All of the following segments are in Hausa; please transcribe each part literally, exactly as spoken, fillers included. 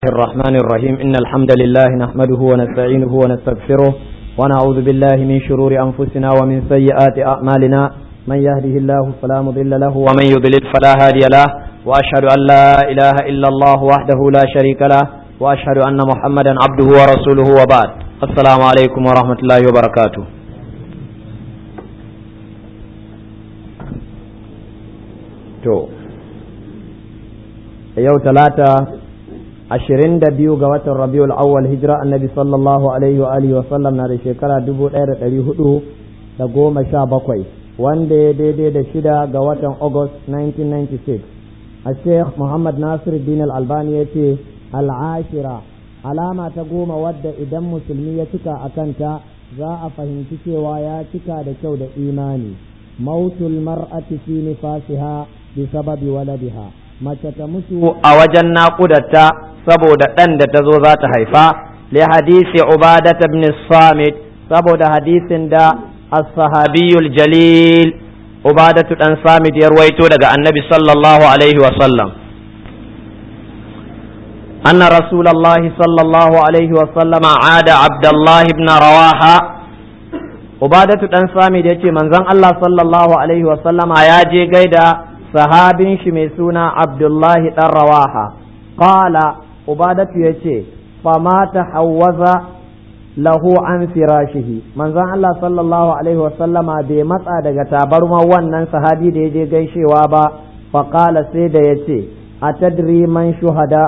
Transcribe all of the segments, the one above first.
الرحمن الرحيم إن الحمد لله نحمده ونستعينه ونستغفره ونعوذ بالله من شرور أنفسنا ومن سيئات أعمالنا من يهده الله فلا مضل له ومن يضلل فلا هادي له وأشهد أن لا إله إلا الله وحده لا شريك له وأشهد أن محمدا عبده ورسوله وبعد السلام عليكم ورحمة الله وبركاته. to yau talata ashirin da biyu ga watan rabiul awwal hijira annabi sallallahu alaihi wa alihi wa sallam na da shekara dubu ɗaya da ɗari hudu da goma sha bakwai wanda ya daidai da shida ga watan august nineteen ninety-six a sheikh muhammad nasiruddin al-albani ya ce al'ashira alama ta goma wadda idan musulmi ya cika a kanta za a fahimci cewa ya cika da kyau da imani mautul mar'ati fi nifasiha bi sababi waladiha mace ta mutu a wajen naƙudarta saboda ɗan da ta zo za ta haifa li hadisi ubadat ibn samit saboda hadisin da as-sahabiyul jalil ubadatu dan samit ya ruwaito daga annabi sallallahu alaihi wa sallam anna rasulullahi sallallahu alaihi wa sallam aada abdullah ibn rawaha ubadatu dan samit yace manzon Allah sallallahu alaihi wa sallama ya je gaida sahabin shi mai suna abdullahi ɗan rawaha ƙala ubadatu ya ce fama ta hawaza lahu an firashihi manzon Allah sallallahu alaihi wasallama bai matsa daga tabarma wannan sahabi da ya je gaishewa ba faƙala sai da ya ce a tadri man shuhada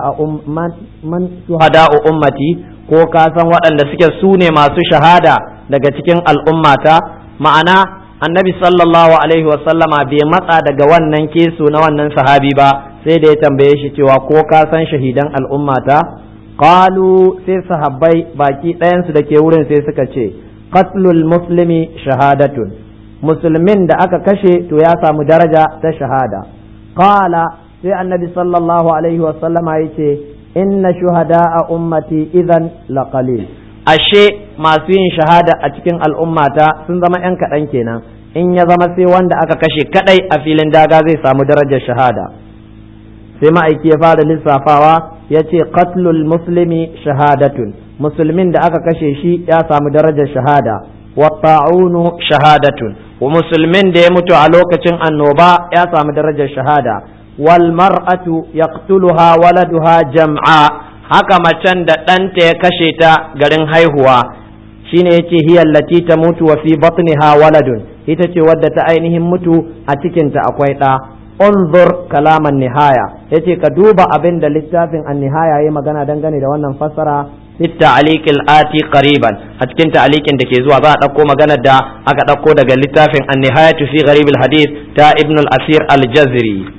ummati ko ka san waɗanda suke su ne masu shahada daga cikin al'ummata ma'ana annabi sallallahu alaihi wasallama bai matsa daga wannan kesu na wannan sahabi ba sai da ya tambaye shi cewa ko ka san shahidan al'ummata qalu sai sahabbai baki ɗayansu da ke wurin sai suka ce qatlul muslimi shahadatun musulmin da aka kashe to ya samu daraja ta shahada qala sai annabi sallallahu alaihi wasallama yace inna shuhada'a ummati idan laqalil ashe masu yin shahada a cikin al'ummata sun zama ‘yan kaɗan kenan in ya zama sai wanda aka kashe kaɗai a filin daga zai samu darajar shahada sai ma'aiki ya fara lissafawa ya ce qatlul muslimi shahadatun musulmin da aka kashe shi ya samu darajar shahada wa ta'unu shahadatun wa musulmin da ya mutu a lokacin annoba ya samu darajar shahada wal mar'atu yaqtuluha waladuha jam'a haka macen da ɗanta ya kashe ta garin haihuwa shine yace hiya allati tamutu wa fi batniha waladun ita ce wadda ta ainihin mutu a cikinta akwai ɗa unzur kalaman nihaya yace ka duba abin da littafin an-nihaya yayi magana dangane da wannan fassara fi ta'liqil ati qariban a cikin ta'liqin da ke zuwa za a dauko magana da aka dauko daga littafin an-nihayatu fi gharibil hadith ta ibn al-asir al-jazri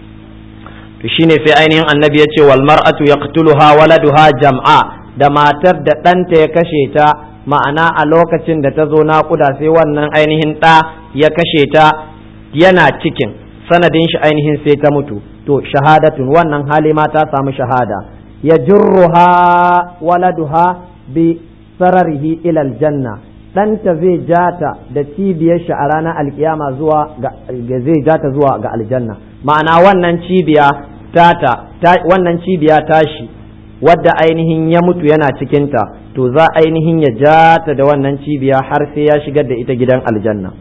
to shine sai ainihin annabi ya ce wal mar'atu yaqtuluha waladuha jam'a da matar da ɗanta ya kashe ta ma'ana a lokacin da ta zo naƙuda sai wannan ainihin ɗa ya kashe ta yana cikin sanadin shi ainihin sai ta mutu to shahadatun wannan hali ma ta samu shahada ya jurruha waladuha bi sararihi ila aljanna ɗanta zai jata da cibiyar shi a ranar alkiyama zuwa ga zai jata zuwa ga aljanna ma'ana wannan cibiya tata ta, wannan cibiya tashi wadda ainihin ya mutu yana cikinta to za ainihin ya jata da wannan cibiya har sai ya shigar da ita gidan aljanna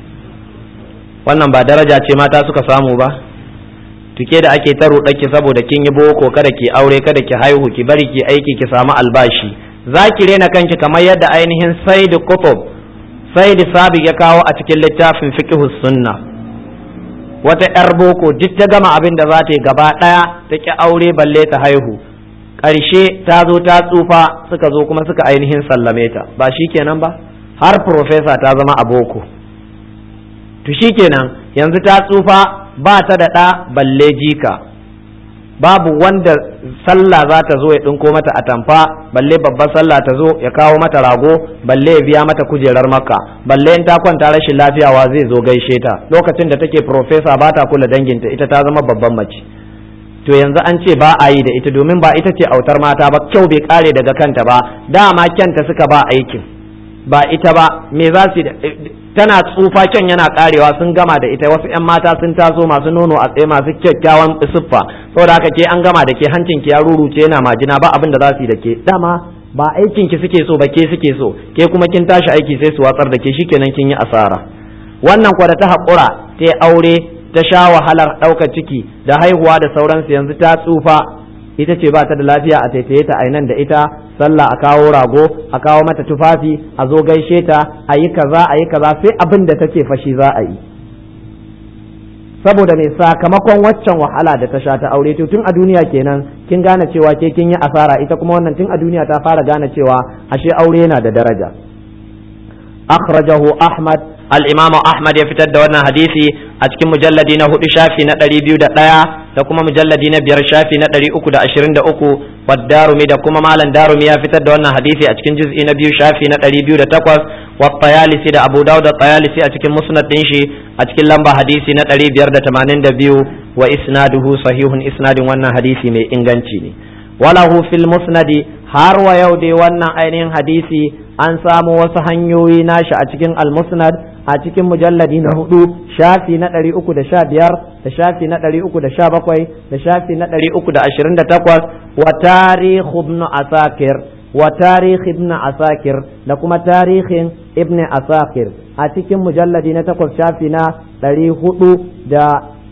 wannan ba daraja ce mata suka samu ba tuke da ake ta ruɗaki saboda kin yi boko kada ki aure kada ki haihu ki bari ki aiki ki samu albashi za ki rena kanki kamar yadda ainihin said qutb said sabi ya kawo a cikin littafin fiqhus sunna wata yar boko duk ta gama abin da za ta yi gaba ɗaya ta ki aure balle ta haihu ƙarshe ta zo ta tsufa suka zo kuma suka ainihin sallame ta ba shi kenan ba har profesa ta zama a boko to shi kenan yanzu ta tsufa ba ta da ɗa balle jika babu wanda sallah za ta zo ya ɗinko mata atamfa balle babbar sallah ta zo ya kawo mata rago balle ya biya mata kujerar makka balle in ta kwanta rashin lafiya wa zai zo gaishe ta lokacin da take profesa ba ta kula danginta ita ta zama babban mace to yanzu an ce ba a yi da ita domin ba ita ce autar mata ba kyau bai kare daga kanta ba dama kyanta suka ba aikin ba ita ba me za su tana tsufa kyan yana karewa sun gama da ita, wasu yan mata sun taso masu nono a tsaye masu kyakkyawan siffa, saboda haka ke an gama da ke, hancin ki ya ruruce yana majina, ba abin da za su yi da ke, dama ba aikin ki suke so ba ke suke so, ke kuma kin tashi aiki sai su watsar da ke, shikenan kin yi asara. Wannan kwa da ta haƙura ta aure ta sha wahalar ɗaukar ciki da haihuwa da sauransu, yanzu ta tsufa, ita ce ba ta da lafiya a taitaye ta ainan da ita, sallah a kawo rago, a kawo mata tufafi, a zo gaishe ta, a yi kaza a yi kaza, sai abin da take fashi za a yi. Saboda mai sakamakon waccan wahala da ta sha ta aure, to tun a duniya kenan kin gane cewa ke kin yi asara, ita kuma wannan tun a duniya ta fara gane cewa ashe aure yana da daraja. Akhrajahu Ahmad, al-Imam Ahmad ya fitar da wannan hadisi a cikin mujalladi na hudu shafi na ɗari biyu da ɗaya da kuma mujalladi na biyar shafi na ɗari uku da ashirin da uku, wa Darumi da kuma Malam Darumi ya fitar da wannan hadisi a cikin juz'i na biyu shafi na ɗari biyu da takwas, wa Tayalisi da Abu Dawud da Tayalisi a cikin musnad din shi a cikin lamba hadisi na ɗari biyar da tamanin da biyu, wa isnaduhu sahihun, isnadin wannan hadisi mai inganci ne. Walahu fil musnadi, har wa yau dai wannan ainihin hadisi an samu wasu hanyoyi nashi a cikin al-musnad a cikin mujalladi na hudu shafi na ɗari uku da sha biyar da shafi na ɗari uku da sha bakwai da shafi na ɗari uku da ashirin da takwas, wa tarikh ibn asakir wa tarikh ibn asakir da kuma tarihin ibn asakir a cikin mujalladi na takwas shafi na ɗari hudu da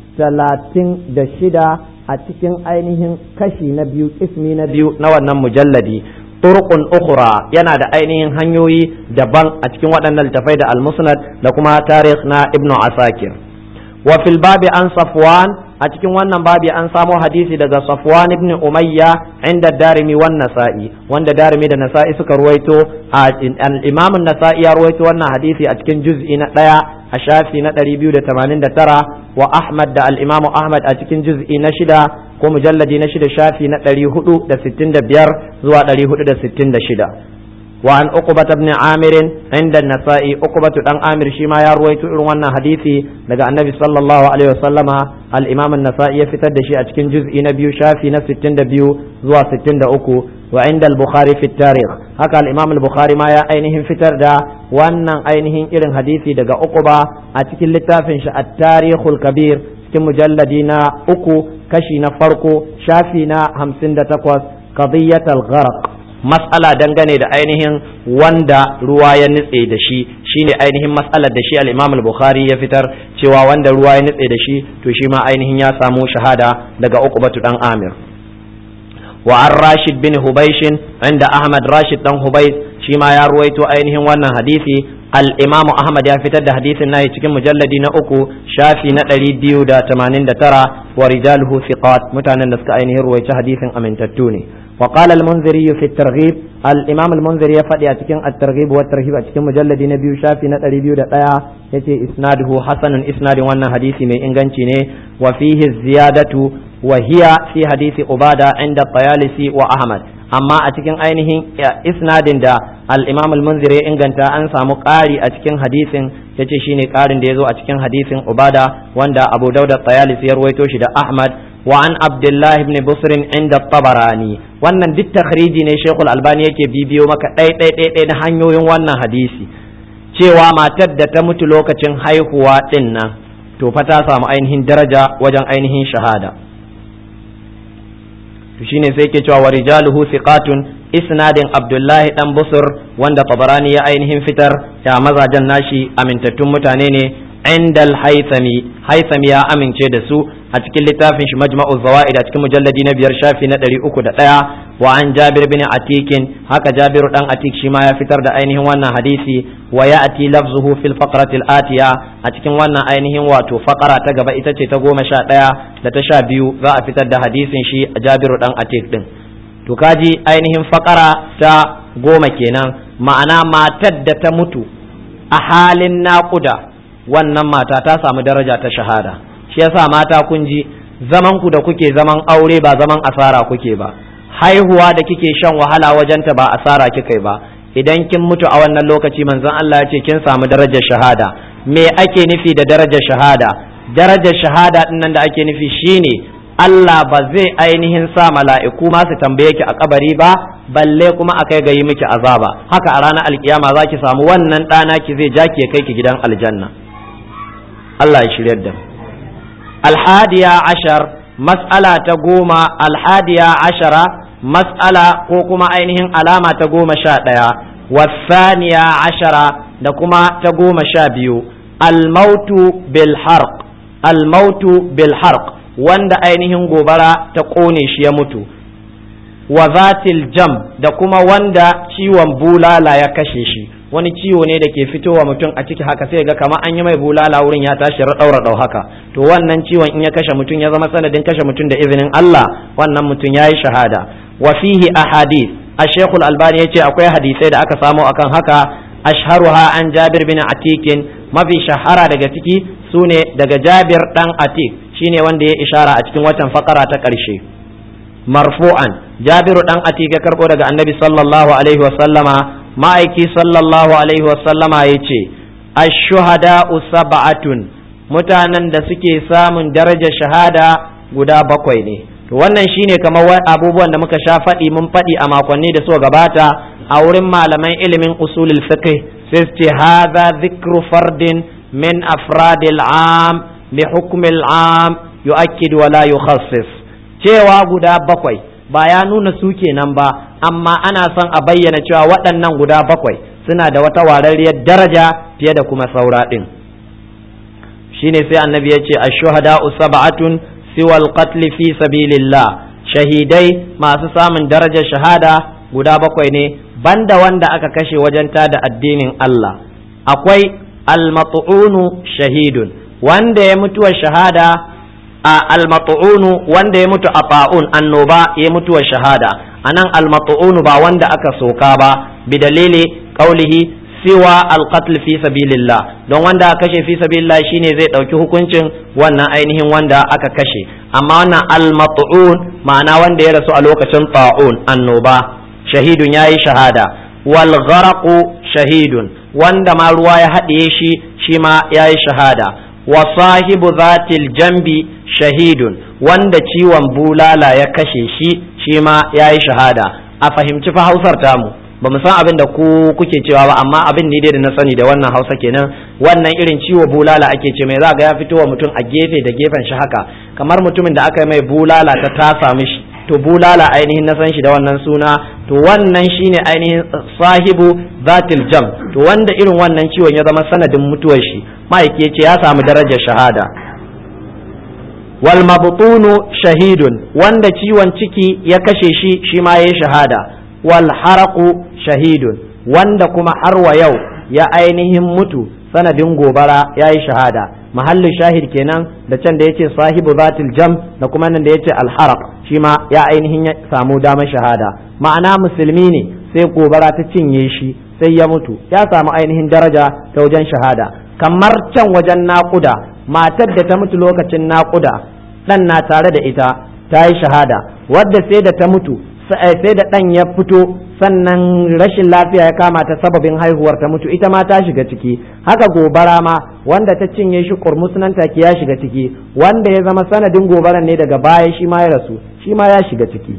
talatin da shida a cikin ainihin kashi na biyu ismi na biyu na wannan mujalladi. turqun ukhra, yana da ainihin hanyoyi daban a cikin waɗannan littafai da al-musnad da kuma tarikh na ibnu asakir. Wa fil babi an Safwan, a cikin wannan babi an samo hadisi daga Safwan ibn Umayya inda Darimi wan Nasa'i, wanda Darimi da Nasa'i suka ruwaito, al-Imam an-Nasa'i ya ruwaito wannan hadisi a cikin juz'i na ɗaya a shafi na ɗari biyu da tamanin da tara, wa Ahmad da al-Imam Ahmad a cikin juz'i na shida ko mujalladi na shida shafi na ɗari hudu da sittin da biyar zuwa ɗari hudu da sittin da shida. Wa an Uqbata ibn Amir inda Nasa'i, Uqbatu dan Amir shi ma ya ruwaito irin wannan hadisi daga Annabi sallallahu alaihi wasallama, al-Imam an-Nasa'i ya fitar da shi a cikin juz'i na biyu shafi na sittin da biyu zuwa sittin da uku. Wa inda al-Bukhari fi tarikh, haka al-Imam al-Bukhari ma ya ainihin fitar da wannan ainihin irin hadisi daga Uqba a cikin littafin shi at-Tarikhul Kabir cikin mujalladi na uku kashi na farko shafi na hamsin da takwas, qadiyatul gharq, mas'ala dangane da ainihin wanda ruwa ya nutse da shi, shine ainihin mas'alar da shi al-Imam al-Bukhari ya fitar cewa wanda ruwa ya nutse da shi to shi ma ainihin ya samu shahada daga Uqbatu dan Amir. Wa an Rashid bin Hubaysh inda Ahmad, Rashid dan Hubaysh shi ma ya ruwaito ainihin wannan hadisi, al-Imam Ahmad ya fitar da hadisin nahi cikin mujalladi na uku shafi na ɗari biyu da tamanin da tara, wa rijaluhu thiqat, mutanen da suka ainihin ruwaici hadisin amintattu ne. وقال المنذري في الترغيب، الإمام المنذري يفدي أتكين الترغيب والترهيب أتكين مجلد نبي شافي نتري بيو دقايا يتي إسناده حسن، إسناد وانا حديثي من إنغانشيني، وفيه الزيادة وهي في حديث عبادة عند الطيالسي وأحمد. أما أتكين أينهن إسناد دا الإمام المنذري إنغانتا أنسى مقاري أتكين حديث يتي شيني قارن ديزو أتكين حديث عبادة واندا أبو داود الطيالسي يرويتوش دا أحمد. وعن عبد الله بن بصر عند الطبراني، wannan duk takhriji ne Sheikhul Albani yake bibiyo maka ɗai ɗai ɗai ɗai na hanyoyin wannan hadisi, cewa matar da ta mutu lokacin haihuwa ɗin nan to fa ta samu ainihin daraja wajen ainihin shahada. To shine sai yake cewa wa rijaluhu thiqatun, isnadin Abdullahi dan Busr wanda Tabarani ya ainihin fitar da mazajen nashi amintattun mutane ne. inda al-Haythami, Haythami ya amince da su a cikin littafin shi Majma'u Zawaid a cikin mujalladi na biyar shafi na ɗari uku da ɗaya. Wa an Jabir bin Atikin, haka Jabiru dan Atik shi ma ya fitar da ainihin wannan hadisi. Wa ya'ti lafzuhu fil faqrati al-atiya, a cikin wannan ainihin wato faqara ta gaba ita ce ta goma sha ɗaya da ta sha biyu za a fitar da hadisin shi a Jabiru dan Atik din. To kaji ainihin faqara ta goma kenan, ma'ana matar da ta mutu a halin naƙuda, wannan mata ta samu daraja ta shahada. Shi yasa mata kun ji, zaman ku da kuke zaman aure ba zaman asara kuke ba, haihuwa da kike shan wahala wajenta ba asara kike ba. Idan kin mutu a wannan lokaci manzon Allah ya ce kin samu darajar shahada. Me ake nufi da darajar shahada? Darajar shahada din nan da ake nufi shine Allah ba zai ainihin sa mala'iku ma su tambaye ki a kabari ba, balle kuma a kai ga yi miki azaba. Haka a ranar alkiyama za ki samu wannan ɗana ki zai ja ki kai ki gidan aljanna. Allah ya shiryar da mu. Alhadiya ashar, mas'ala ta goma, alhadiya ashara, mas'ala ko kuma ainihin alama ta goma sha ɗaya, wasaniya ashara da kuma ta goma sha biyu, almautu bil harq, almautu bil harq, wanda ainihin gobara ta ƙone shi ya mutu, wa zatil jam da kuma wanda ciwon bulala ya kashe shi. Wani ciwo ne da ke fitowa mutum a ciki haka sai ga kamar an yi mai bulala wurin ya tashi raɗau raɗau haka, to wannan ciwon in ya kashe mutum ya zama sanadin kashe mutum da izinin Allah, wannan mutum ya yi shahada. Wa fihi ahadith, ash-shaykh al-albani yace akwai hadisai da aka samu akan haka, ashharuha an Jabir bin Atikin, mafi shahara daga ciki sune daga Jabir dan Atik, shine wanda ya ishara a cikin watan fakara ta ƙarshe. Marfu'an, Jabiru dan Atik ya karbo daga Annabi sallallahu alaihi wa sallama, ma'aiki sallallahu alaihi wa sallama yace ash-shuhada'u sab'atun, mutanen da suke samun darajar shahada guda bakwai ne. To wannan shine kamar abubuwan da muka sha faɗi mun faɗi a makonni da suka gabata a wurin malaman ilimin usulul fiqh, sai ce hadha dhikru fardin min afradil am bi hukmil am yu'akkid wa la yukhassis. Cewa guda bakwai ba ya nuna su kenan ba, amma ana son a bayyana cewa waɗannan guda bakwai suna da wata wararriyar daraja fiye da kuma saura ɗin. Shine sai annabi ya ce ash-shuhada'u sab'atun siwal qatl fi sabilillah, shahidai masu samun darajar shahada guda bakwai ne banda wanda aka kashe wajen tada addinin Allah. Akwai al-mat'unu shahidun, wanda ya mutuwa shahada a al-mat'unu wanda ya mutu a ba'un annoba ya mutuwa shahada. Anan al-mat'unu ba wanda aka soka ba, bi dalili qaulihi siwa al-qatl fi sabilillah, don wanda aka kashe fi sabilillah shine zai dauki hukuncin wannan ainihin wanda aka kashe. Amma wannan al-mat'un ma'ana wanda ya rasu a lokacin ta'un annoba, shahidun yayi shahada. Wal gharaqu shahidun, wanda ma ruwa ya haɗiye shi shi ma yayi shahada. Wa sahibu zatil jambi shahidun, wanda ciwon bulala ya kashe shi shi ma yayi shahada. A fahimci fa Hausar tamu, ba mu san abin da ku kuke cewa ba, amma abin ne dai da na sani da wannan Hausa kenan. Wannan irin ciwo bulala ake ce mai, za ga ya fito wa mutum a gefe da gefen shi haka, kamar mutumin da aka yi mai bulala ta tasa mishi, to bulala ainihin na san shi da wannan suna, to wannan shine ainihin sahibu zatil jam, to wanda irin wannan ciwon ya zama sanadin mutuwar shi, ma'aiki yace ya samu darajar shahada. Wal mabtunu shahidun, wanda ciwon ciki ya kashe shi shi ma yayi shahada. Wal haraqu shahidun, wanda kuma har wa yau ya ainihin mutu sanadin gobara yayi shahada. Mahallin shahid kenan da can da yace sahibu zatil jam da kuma nan da yace al haraq, shi ma ya ainihin ya samu damar shahada. Ma'ana musulmi ne sai gobara ta cinye shi sai ya mutu, ya samu ainihin daraja ta wajen shahada. Kamar can wajen naƙuda, matar da ta mutu lokacin naƙuda ɗan na tare da ita ta yi shahada, wadda sai da ta mutu sai da ɗan ya fito sannan rashin lafiya ya kama ta sababin haihuwar ta mutu, ita ma ta shiga ciki. Haka gobara ma wanda ta cinye shi kurmus nan take ya shiga ciki, wanda ya zama sanadin gobaran ne daga baya shi ma ya rasu, shi ma ya shiga ciki.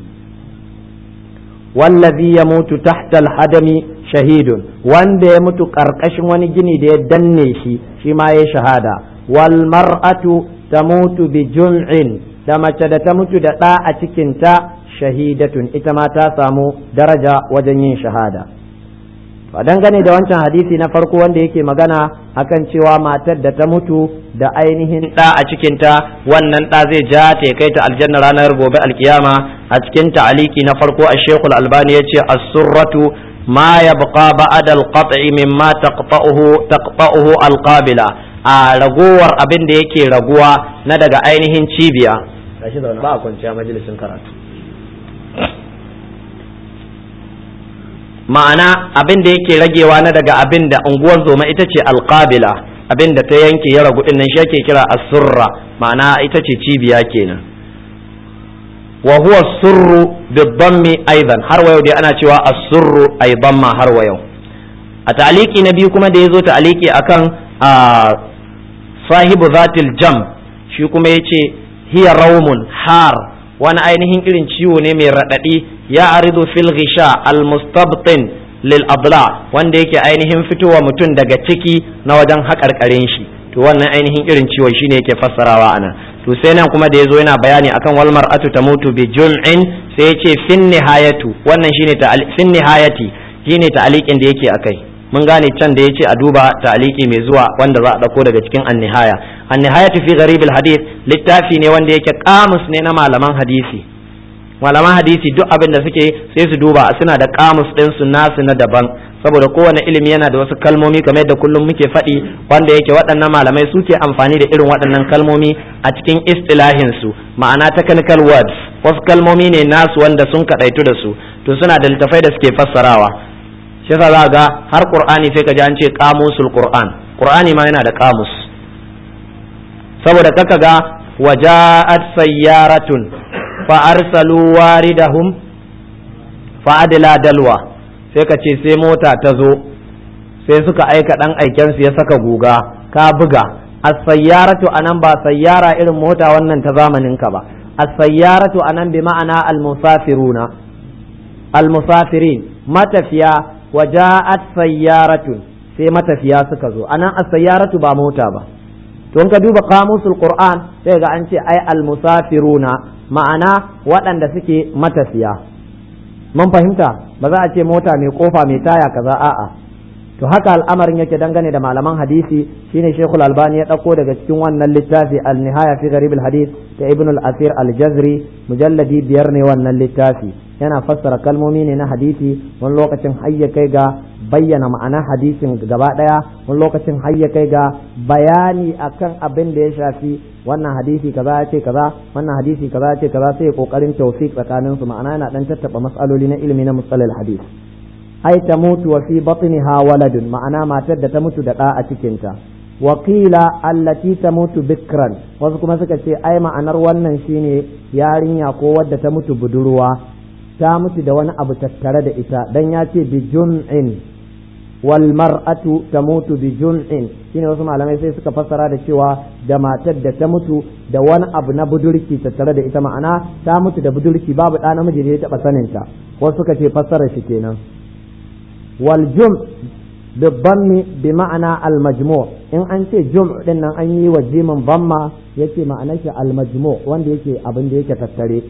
Wallazi ya mutu tahta al-hadami shahidun, wanda ya mutu karkashin wani gini da ya danne shi shi ma ya shahada. Wal mar'atu tamutu bi jun'in, da mace da ta mutu da ɗa a cikinta shahidatun, ita ma ta samu daraja wajen yin shahada. Ba dangane da wancan hadisi na farko wanda yake magana akan cewa matar da ta mutu da ainihin ɗa a cikinta, wannan ɗa zai ja ta kai ta aljanna ranar gobe alkiyama. A cikin ta'aliki na farko a Sheikhul Albani yace as-surratu ma yabqa ba'da al-qat'i mimma taqta'uhu taqta'uhu al-qabila, a ragowar abin da yake raguwa na daga ainihin cibiya. Gashi zaune ba a kwanciya majalisin karatu. Ma'ana abin da yake ragewa na daga abin da unguwar zoma ita ce alqabila, abin da ta yanke ya ragu din nan shi ake kira as-surra, ma'ana ita ce cibiya kenan. Wa huwa as-surru bid-dammi aidan, har wa yau dai ana cewa as-surru ay damma har wa yau. A ta'aliki na biyu kuma da yazo ta'aliki akan sahibu zatil jam, shi kuma yace hiya rawmun har, wani ainihin irin ciwo ne mai raɗaɗi, ya aridu fil ghisha al mustabtin lil adla, wanda yake ainihin fitowa mutum daga ciki na wajen haƙarƙarin shi. To wannan ainihin irin ciwon shine yake fassarawa anan. To sai nan kuma da yazo yana bayani akan wal mar'atu tamutu bi jum'in, sai yace fin nihayatu, wannan shine ta fin nihayati shine ta'liqin da yake akai. Mun gane can da yace a duba ta'liqi mai zuwa wanda za a dauko daga cikin an-nihaya. An-nihayatu fi gharib al-hadith littafi ne wanda yake kamus ne na malaman hadisi. Malaman hadisi duk abin da suke sai su duba, suna da kamus din su nasu na daban, saboda kowane ilimi yana da wasu kalmomi kamar yadda kullum muke faɗi, wanda yake waɗannan malamai suke amfani da irin waɗannan kalmomi a cikin istilahin su, ma'ana technical words, wasu kalmomi ne nasu wanda sun kaɗaitu da su, to suna da littafai da suke fassarawa. Shi yasa za ga har Qur'ani sai ka ji an ce qamusul Qur'an, Qur'ani ma yana da qamus, saboda kaka ga waja'at sayyaratun fa arsalu waridahum fa adla dalwa, sai ka ce sai mota ta zo sai suka aika dan aiken su ya saka guga ka buga. as-sayyaratu anan ba sayyara irin mota wannan ta zamanin ka ba, as-sayyaratu anan bi ma'ana al-musafiruna, al-musafirin, matafiya. waja'at sayyaratun, sai matafiya suka zo, anan as-sayyaratu ba mota ba. to in ka duba qamusul Qur'an sai ga an ce ai al-musafiruna, ma'ana waɗanda suke matafiya. Mun fahimta, ba za a ce mota mai kofa mai taya kaza, a'a. To haka al'amarin yake dangane da malaman hadisi, shine Sheikhul Albani ya ɗauko daga cikin wannan littafi Al-Nihaya fi Gharib al-Hadith ta Ibn al-Asir al-Jazri, mujalladi biyar ne wannan littafi, yana fassara kalmomi ne na hadisi, wani lokacin hayya kai ga bayyana ma'anar hadisin gaba ɗaya, wani lokacin hayya kai ga bayani akan abin da ya shafi wannan hadisi kaza ya ce kaza, wannan hadisi kaza ya ce kaza, sai ya kokarin tawfiq tsakanin su, ma'ana yana dan tattaba mas'aloli na ilimi na musalal hadis. ai ta mutu wa fi batniha waladun, ma'ana matar da ta mutu da ɗa a cikinta. Wakila allati ta mutu bikran, wasu kuma suka ce ai ma'anar wannan shine yarinya ko wadda ta mutu budurwa, ta mutu da wani abu tattare da ita, dan ya ce bi jun'in wal mar'atu tamutu bi jun'in, shine wasu malamai sai suka fassara da cewa da matar da ta mutu da wani abu na budurki tattare da ita, ma'ana ta mutu da budurki babu ɗa namiji da ya taɓa saninta. Wasu suka ce fassara shi kenan. والجمع بالضم بمعنى المجموع، in an ce jum' din nan an yi wa jimin dhamma yace ma'anar shi al-majmu' wanda yake abin da yake tattare,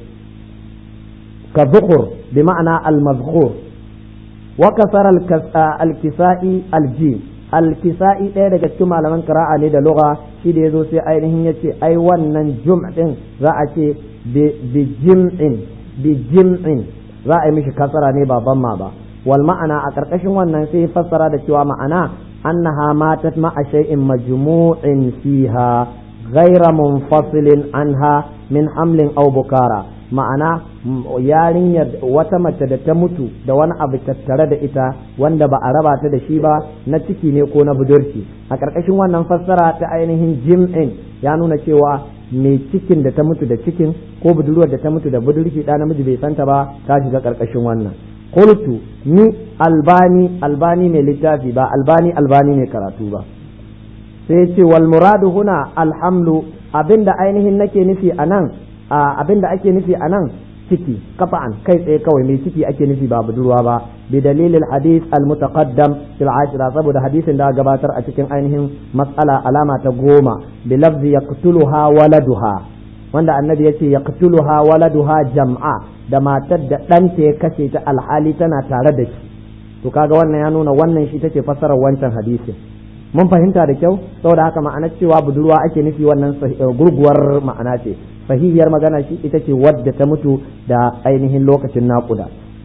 ka dhukur bi ma'ana al-madhkur. wa kasara al-kisa'i al-jim, al-kisa'i ɗaya daga cikin malaman qira'a ne da lugha, shi da yazo sai ainihin yace ai wannan jum' din za a ce bi jim'in, bi jim'in za a yi mishi kasara ne ba dhamma ba. wal ma'ana a ƙarƙashin wannan sai fassara da cewa ma'ana annaha matat ma'a shay'in majmu'in fiha ghayra munfasilin anha min hamlin aw bukara, ma'ana yarinyar wata mace da ta mutu da wani abu tattare da ita wanda ba a raba ta da shi ba, na ciki ne ko na budurci. A ƙarƙashin wannan fassara ta ainihin jim'in ya nuna cewa mai cikin da ta mutu da cikin ko budurwar da ta mutu da budurci ɗa namiji bai santa ba ta shiga ƙarƙashin wannan. Qultu ni albani albani mai littafi ba albani albani mai karatu ba, sai ce wal muradu huna alhamlu, abinda ainihin nake nufi anan, abinda ake nufi anan ciki kafa'an kai tsaye kawai mai ciki ake nufi ba budurwa ba, bi dalilil hadith al mutaqaddam fil ashira, saboda hadisin da gabatar a cikin ainihin mas'ala alama ta goma, bi lafzi yaqtuluha waladuha, wanda annabi yace yaqtuluha waladuha jam'a, da matar da ɗanta ya kashe ta alhali tana tare da shi. To kaga wannan ya nuna wannan shi take fassarar wancan hadisin. Mun fahimta da kyau, saboda haka ma'anar cewa budurwa ake nufi wannan gurguwar ma'ana ce. Sahihiyar magana shi ita ce wadda ta mutu da ainihin lokacin naƙuda.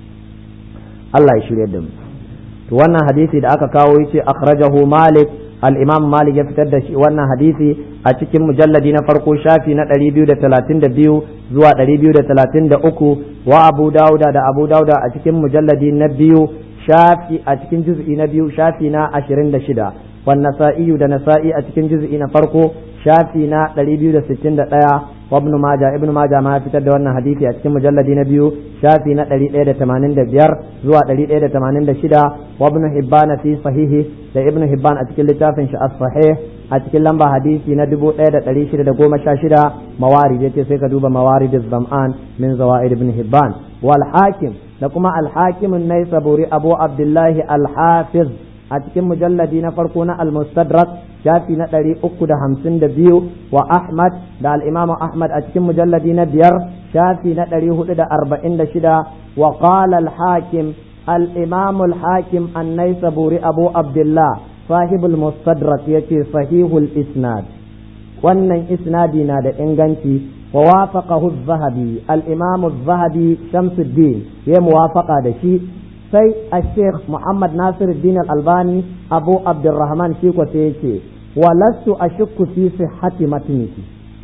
Allah ya shirye da mu. To wannan hadisi da aka kawo yace akhrajahu Malik, al-Imam Malik ya fitar da shi wannan hadisi a cikin mujalladi na farko shafi na ɗari biyu da talatin da biyu zuwa ɗari biyu da talatin da uku, wa Abu Dawuda da Abu Dawuda a cikin mujalladi na biyu shafi a cikin juz'i na biyu shafi na ashirin da shida, wan Nasa'i da Nasa'i a cikin juz'i na farko shafi na ɗari biyu da sittin da ɗaya wa ibn majah ibn majah ma fitar da wannan hadisi a cikin mujalladi na biyu shafi na ɗari ɗaya da tamanin da biyar zuwa ɗari ɗaya da tamanin da shida wa ibn hibban fi sahihi da ibn hibban a cikin littafin shi as-sahih a cikin lamba hadisi na dubu ɗaya da ɗari shida da goma sha shida mawarid yace sai ka duba mawarid az-zam'an min zawaid ibn hibban wal hakim da kuma al hakim an-naisaburi abu abdullahi al-hafiz a cikin mujalladi na farko na al-mustadrak shafi na ɗari uku da hamsin da biyu wa ahmad da al-imamu ahmad a cikin mujalladi na biyar shafi na ɗari hudu da arba'in da shida wa qala al-hakim al-imamu al-hakim an-naisaburi abu abdullah sahibul mustadrak yace sahihul isnad wannan isnadi na da inganci wa wafaqahu az-zahabi al-imamu az-zahabi shamsuddin ya muwafaqa da shi sai a sheikh muhammad nasiruddin al-albani abu abdurrahman shi ko sai yace walastu ashukku fi sihhati matnihi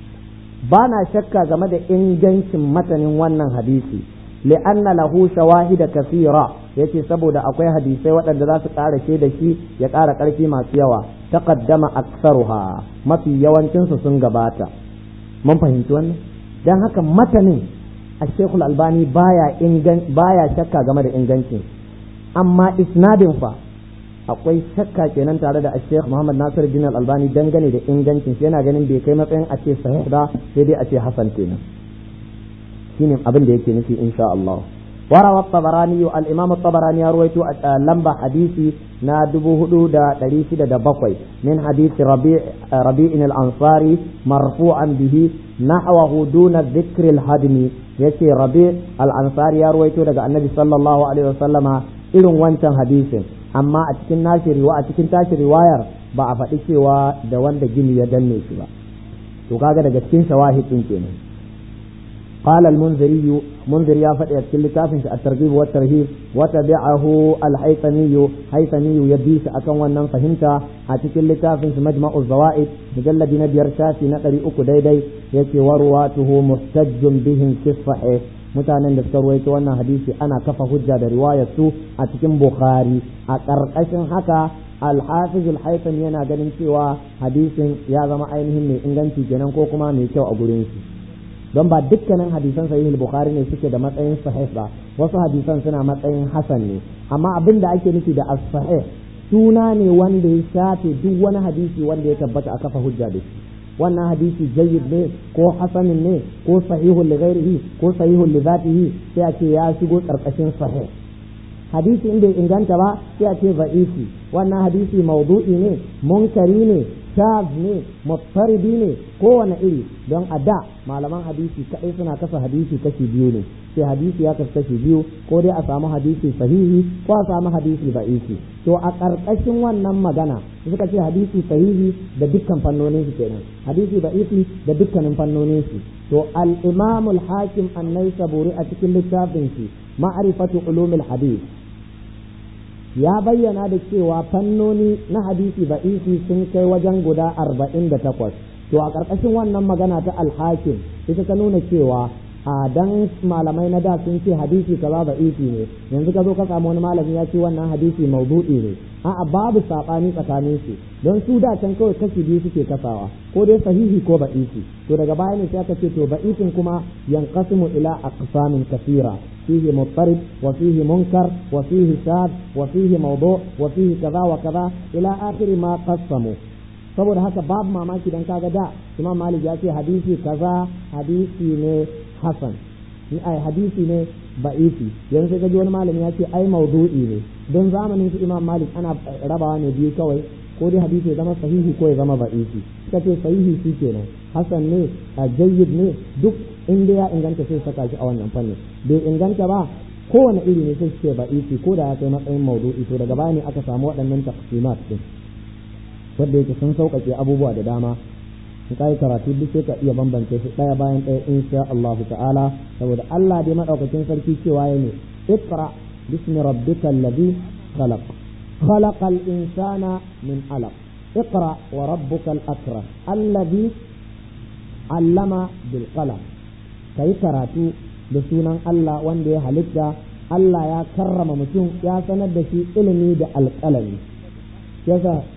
bana shakka game da ingancin matanin wannan hadisi li'anna lahu shawahida kathira yace saboda akwai hadisai waɗanda za su ƙara da shi ya ƙara ƙarfi masu yawa taqaddama aktsaruha mafi yawancin su sun gabata mun fahimci wannan dan haka matanin الشيخ الألباني بايا إنجن بايا شكا game da ingancin amma isnadin fa akwai shakka kenan tare da Sheikh Muhammad Nasiruddin Al-Albani dangane da ingancin shi yana ganin bai kai matsayin a ce sahih ba sai dai a ce hasan kenan shine abin da yake nufi insha Allah وروى الطبراني الإمام الطبراني رويته لمبا حديثي نا دبو هدو دا دريسي دا بقوي من حديث ربيع ربيع الأنصاري مرفوعا به نحوه دون ذكر الهدم يتي ربيع الأنصاري رويته دا النبي صلى الله عليه وسلم إلن وانتن حديث أما أتكن ناشي رواية أتكن تاشي رواية بأفتشي دا وان دا جمي يدني شبا وكاغا دا جتكين شواهد انتين قال المنذري منذر يا فتى كلتاف الترغيب والترهيب وتبعه الحيثمي حيثمي يبيس أكون ونن فهمت أتكل لتاف مجمع الزوائد مجلد نبير شافي نقري أكو ديدي يكي ورواته محتج بهم في الصحيح mutanen da suka ruwaito wannan hadisi ana kafa hujja da riwayar su a cikin Bukhari a ƙarƙashin haka al-Hafiz al-Haythami yana ganin cewa hadisin ya zama ainihin mai inganci kenan ko kuma mai kyau a gurin shi don ba dukkanin hadisan sahih al-Bukhari ne suke da matsayin sahih ba wasu hadisan suna matsayin hasan ne amma abin da ake nufi da as-sahih suna ne wanda ya shafe duk wani hadisi wanda ya tabbata a kafa hujja da shi wannan hadisi jayyid ne ko hasanin ne ko sahihul li ghairihi ko sahihul li dhatihi sai a ce ya shigo karkashin sahih hadisi inda ya inganta ba sai a ce da'ifi wannan hadisi mawdu'i ne munkari ne shaz ne mutaridi ne kowane iri don a da malaman hadisi kadai suna kasa hadisi kashi biyu ne sai hadisi ya kasu kashi biyu ko dai a samu hadisi sahihi ko a samu hadisi da'ifi to a ƙarƙashin wannan magana suka ce hadisi sahihi da dukkan fannonin su kenan hadisi da'ifi da dukkanin fannonin su to al-imam al-hakim an-naisaburi a cikin littafin shi ma'rifatu ulumil hadith ya bayyana da cewa fannoni na hadisi da'ifi sun kai wajen guda arba'in da takwas to a ƙarƙashin wannan magana ta al-hakim ita ta nuna cewa a dan malamai na da sun ce hadisi kaza da'ifi ne yanzu ka zo ka samu wani malami ya ce wannan hadisi mawdu'i ne a'a babu sabani tsakanin su don su da can kawai kashi biyu suke kasawa ko dai sahihi ko da'ifi to daga baya ne sai aka ce to da'ifin kuma yanqasimu ila aqsamin kathira fihi muttarib wa fihi munkar wa fihi shad wa fihi mawdu' wa fihi kaza wa kaza ila akhir ma qasamu saboda haka babu mamaki dan kaga da Imam Malik ya ce hadisi kaza hadisi ne hasan ni ai hadisi ne ba'ifi yanzu ga wani malami ya ce ai maudu'i ne don zamanin su Imam Malik ana rabawa ne biyu kawai ko dai hadisi ya zama sahihi ko ya zama ba'ifi suka ce sahihi shi kenan hasan ne jayyid ne duk inda ya inganta sai saka shi a wannan fannin bai inganta ba kowane iri ne sai ce ba'ifi ko da ya kai matsayin maudu'i to daga baya ne aka samu waɗannan taqsimat din wanda yake sun sauƙaƙe abubuwa da dama in kai karatu duk sai ka iya bambance su ɗaya bayan ɗaya insha Allah ta'ala saboda Allah dai madaukakin sarki cewa yana iqra bismi rabbikal ladhi khalaq khalaqal insana min alaq iqra wa rabbukal akram alladhi allama bil qalam kai karatu da sunan Allah wanda ya halitta Allah ya karrama mutum ya sanar da shi ilimi da alƙalami yasa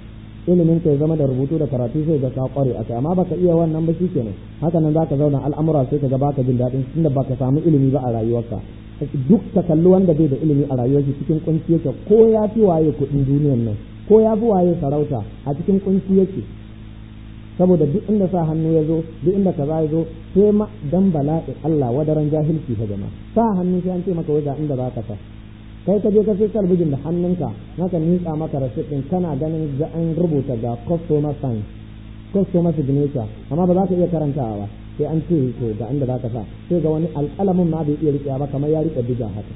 ilimin ka ya zama da rubutu da karatu sai ga ka kware a kai, amma baka iya wannan ba shikenan haka nan zaka zauna al'amura sai ka ga baka jin daɗin tunda baka samu ilimi ba a rayuwarka. Duk ka kalli wanda bai da ilimi a rayuwar shi cikin kunci yake, ko ya fi waye kuɗin duniyar nan ko ya fi waye sarauta a cikin kunci yake, saboda duk inda sa hannu ya zo duk inda kaza ya zo sai ma dan bala'i Allah wadaran jahilci ta jama'a. Sa hannu sai an ce maka wajen inda za ka sa, kai ka je ka sai talbijin da hannunka naka nitsa maka rasit din kana ganin ga an rubuta ga customer sign customer signature amma ba za ka iya karantawa ba, sai an ce to ga inda za ka sa, sai ga wani alƙalamin ma bai iya riƙewa ba kamar ya riƙe diga haka.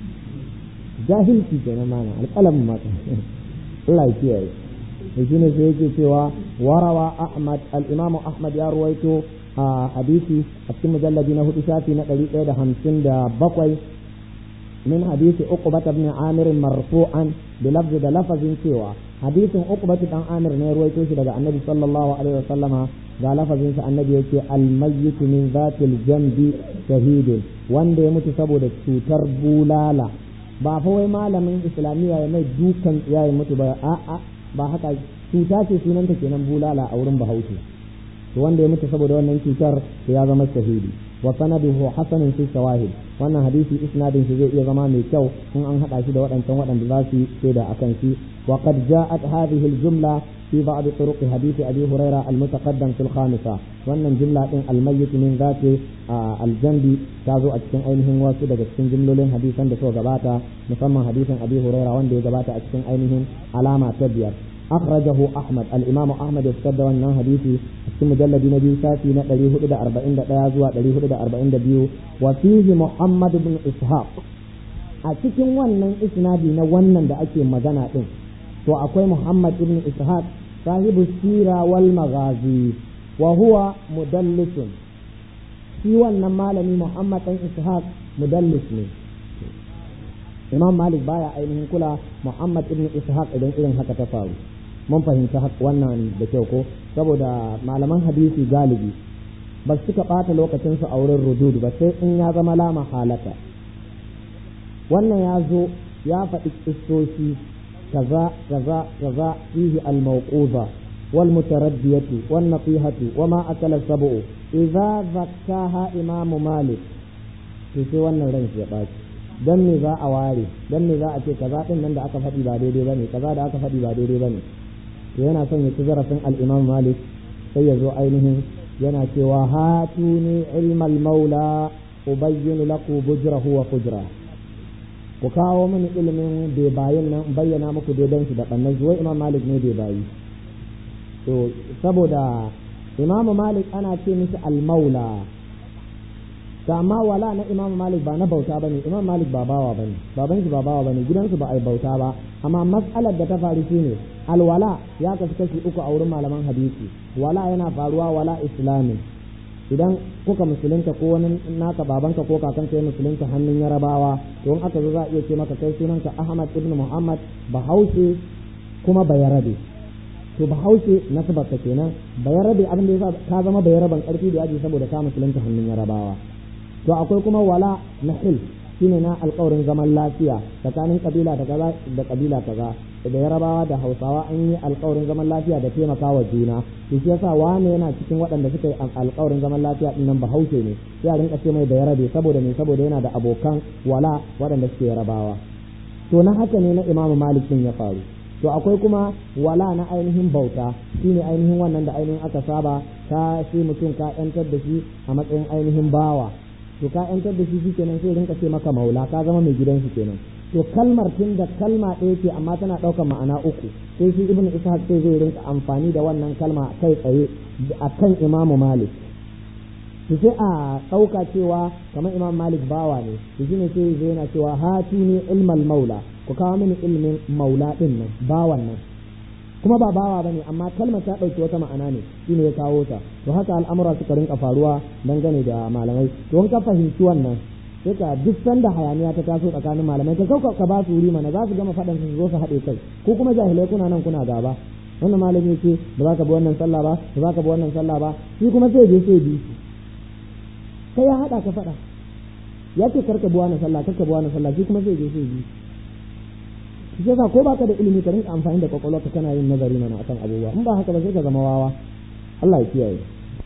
Jahilci kenan mana alƙalamin ma Allah ya kiyaye. to shine sai yake cewa warawa Ahmad al-Imam Ahmad ya ruwaito a hadisi a cikin mujalladi na hudu shafi na ɗari ɗaya da hamsin da bakwai min hadisi Uqbah ibn Amir marfu'an bi lafzi da lafazin cewa hadisin Uqbah dan Amir ne ruwaito shi daga Annabi sallallahu alaihi wasallama ga lafazin sa Annabi yake al-mayyit min zatil jambi shahidun, wanda ya mutu saboda cutar bulala. Ba fa wai malamin islamiyya ya mai dukan ya mutu ba, a'a ba haka, cuta ce sunanta kenan bulala a wurin Bahaushe. To wanda ya mutu saboda wannan cutar to ya zama shahidi. Wa sanaduhu hasanun fi shawahid, wannan hadisi isnadin shi zai iya zama mai kyau in an hada shi da waɗancan waɗanda za su shaida akan shi. Wa qad ja'at hadhihi al-jumla fi ba'd turuq hadith Abi Hurairah al-mutaqaddam fi al-khamisa, wannan jumla din al-mayyit min zati al-jambi ta zo a cikin ainihin wasu daga cikin jumlolin hadisan da suka gabata, musamman hadisin Abi Hurairah wanda ya gabata a cikin ainihin alama ta biyar. أخرجه أحمد الإمام أحمد يفتد وأنه حديثي في مجلد نبي ساتي نقلي هدى أربعين دقيقة نقلي هدى أربعين دقيقة وفيه محمد بن إسحاق أتكين ونن إسنادي نونن دا أكي مجانا إن تو أكوي محمد بن إسحاق صاحب السيرة والمغازي وهو مدلس في ونن مالني محمد بن إسحاق مدلس لي إمام مالك بايا أينهم كلا محمد بن إسحاق إذن إذن هكا تفاوي. mun fahimci wannan da kyau ko, saboda malaman hadisi galibi ba su suka ɓata lokacinsu a wurin rudud ba sai in ya zama lama halata. Wannan ya zo ya faɗi kistoshi kaza kaza kaza fihi al-mawquza wal mutaraddiyatu wan nasihatu wa ma akala sab'u idza zakkaha imamu malik, to sai wannan ran ya ɓaci. dan me za a ware, dan me za a ce kaza din nan da aka faɗi ba daidai bane, kaza da aka faɗi ba daidai bane. to yana son ya ci zarafin al-Imam Malik sai ya zo ainihin yana cewa hatuni ilmal maula ubayyin lakum bujrahu wa fujra, ku kawo mini ilimin bai bayin nan bayyana muku daidan shi da bannan shi. wai Imam Malik ne bai bayi. to saboda Imam Malik ana ce mishi al-maula, amma wala na Imam Malik ba na bauta bane. Imam Malik ba bawa bane, baban shi ba bawa bane, gidansu ba ai bauta ba. amma mas'alar da ta faru shine alwala ya kasu kashi uku a wurin malaman hadisi. wala yana faruwa wala islami, idan kuka musulunta ko wani naka babanka ko kakanka ya musulunta hannun yarabawa, to in aka zo za a iya ce maka kai sunanka Ahmad ibn Muhammad Bahaushe kuma Bayarabe. to Bahaushe nasabarka kenan, Bayarabe abin da yasa ka zama Bayaraban karfi da yaji saboda ka musulunta hannun yarabawa. to akwai kuma wala na hil, shine na alƙawarin zaman lafiya tsakanin kabila da kaza da kabila kaza, da yarabawa da hausawa an yi alƙawarin zaman lafiya da taimakawa juna. to shi yasa wane yana cikin waɗanda suka yi alƙawarin zaman lafiya din nan Bahaushe ne, sai a rinka ce mai da yarabe saboda me, saboda yana da abokan wala waɗanda suke yarabawa. to na haka ne na Imam Malik din ya faru. to akwai kuma wala na ainihin bauta, shine ainihin wannan da ainihin aka saba ka shi mutum ka yantar da shi a matsayin ainihin bawa, to ka yantar da shi shikenan sai rinka ce maka maula, ka zama mai gidan shi kenan. to kalmar tun da kalma ɗaya ce amma tana ɗaukar ma'ana uku, sai shi Ibn Ishaq sai zai rinka amfani da wannan kalma kai tsaye akan Imam Malik. to sai a ɗauka cewa kamar Imam Malik bawa ne, to shine sai zai yana cewa hatini ilmal maula, ku kawo mini ilmin maula din nan, bawan nan kuma ba bawa bane amma kalmar ta ɗauki wata ma'ana ne, shine ya kawo ta. to haka al'amura suka rinka faruwa dangane da malamai. to in ka fahimci wannan sai ka duk sanda hayaniya ta taso tsakanin malamai ka kauka ka ba su wuri mana, za su gama faɗan su zo su haɗe kai, ko kuma jahilai kuna nan kuna gaba. wannan malami ce ba za ka bi wannan sallah ba, ba za ka bi wannan sallah ba, shi kuma sai je sai bi sai ya haɗa ka faɗa, ya ce karka bi wannan sallah karka bi wannan sallah, shi kuma sai je sai bi. shi yasa ko baka da ilimi ka rinka amfani da kwakwalwarka kana yin nazari mana akan abubuwa in ba haka ba sai ka zama wawa Allah ya kiyaye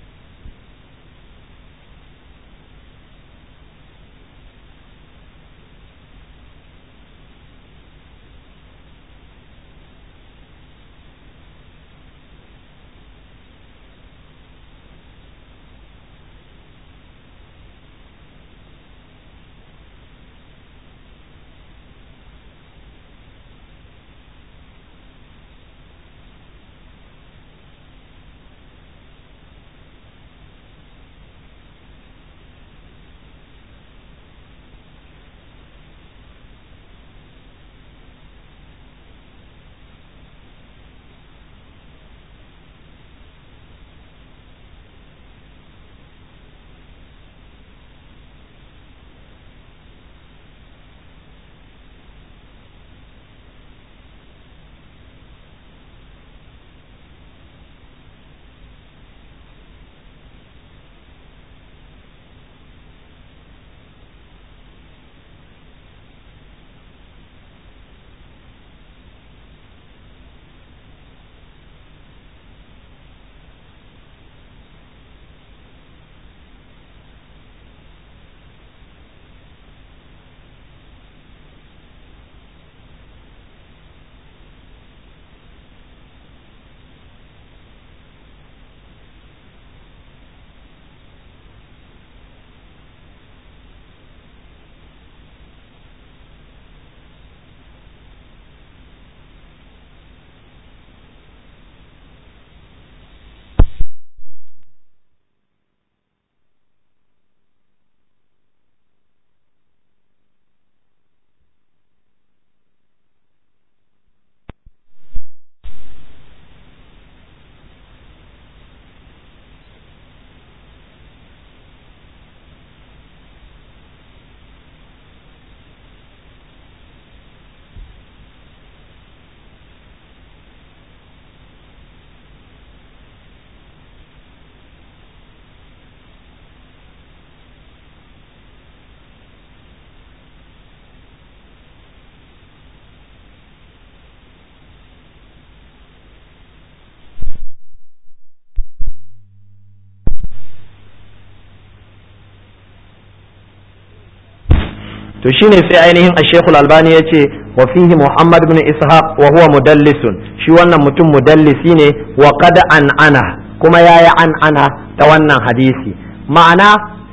to shine sai ainihin Sheikh Al-Albani yace wa fihi Muhammad ibn Ishaq wa huwa mudallisun shi wannan mutum mudallisi ne wa qad an ana kuma yayi an ana ta wannan hadisi ma'ana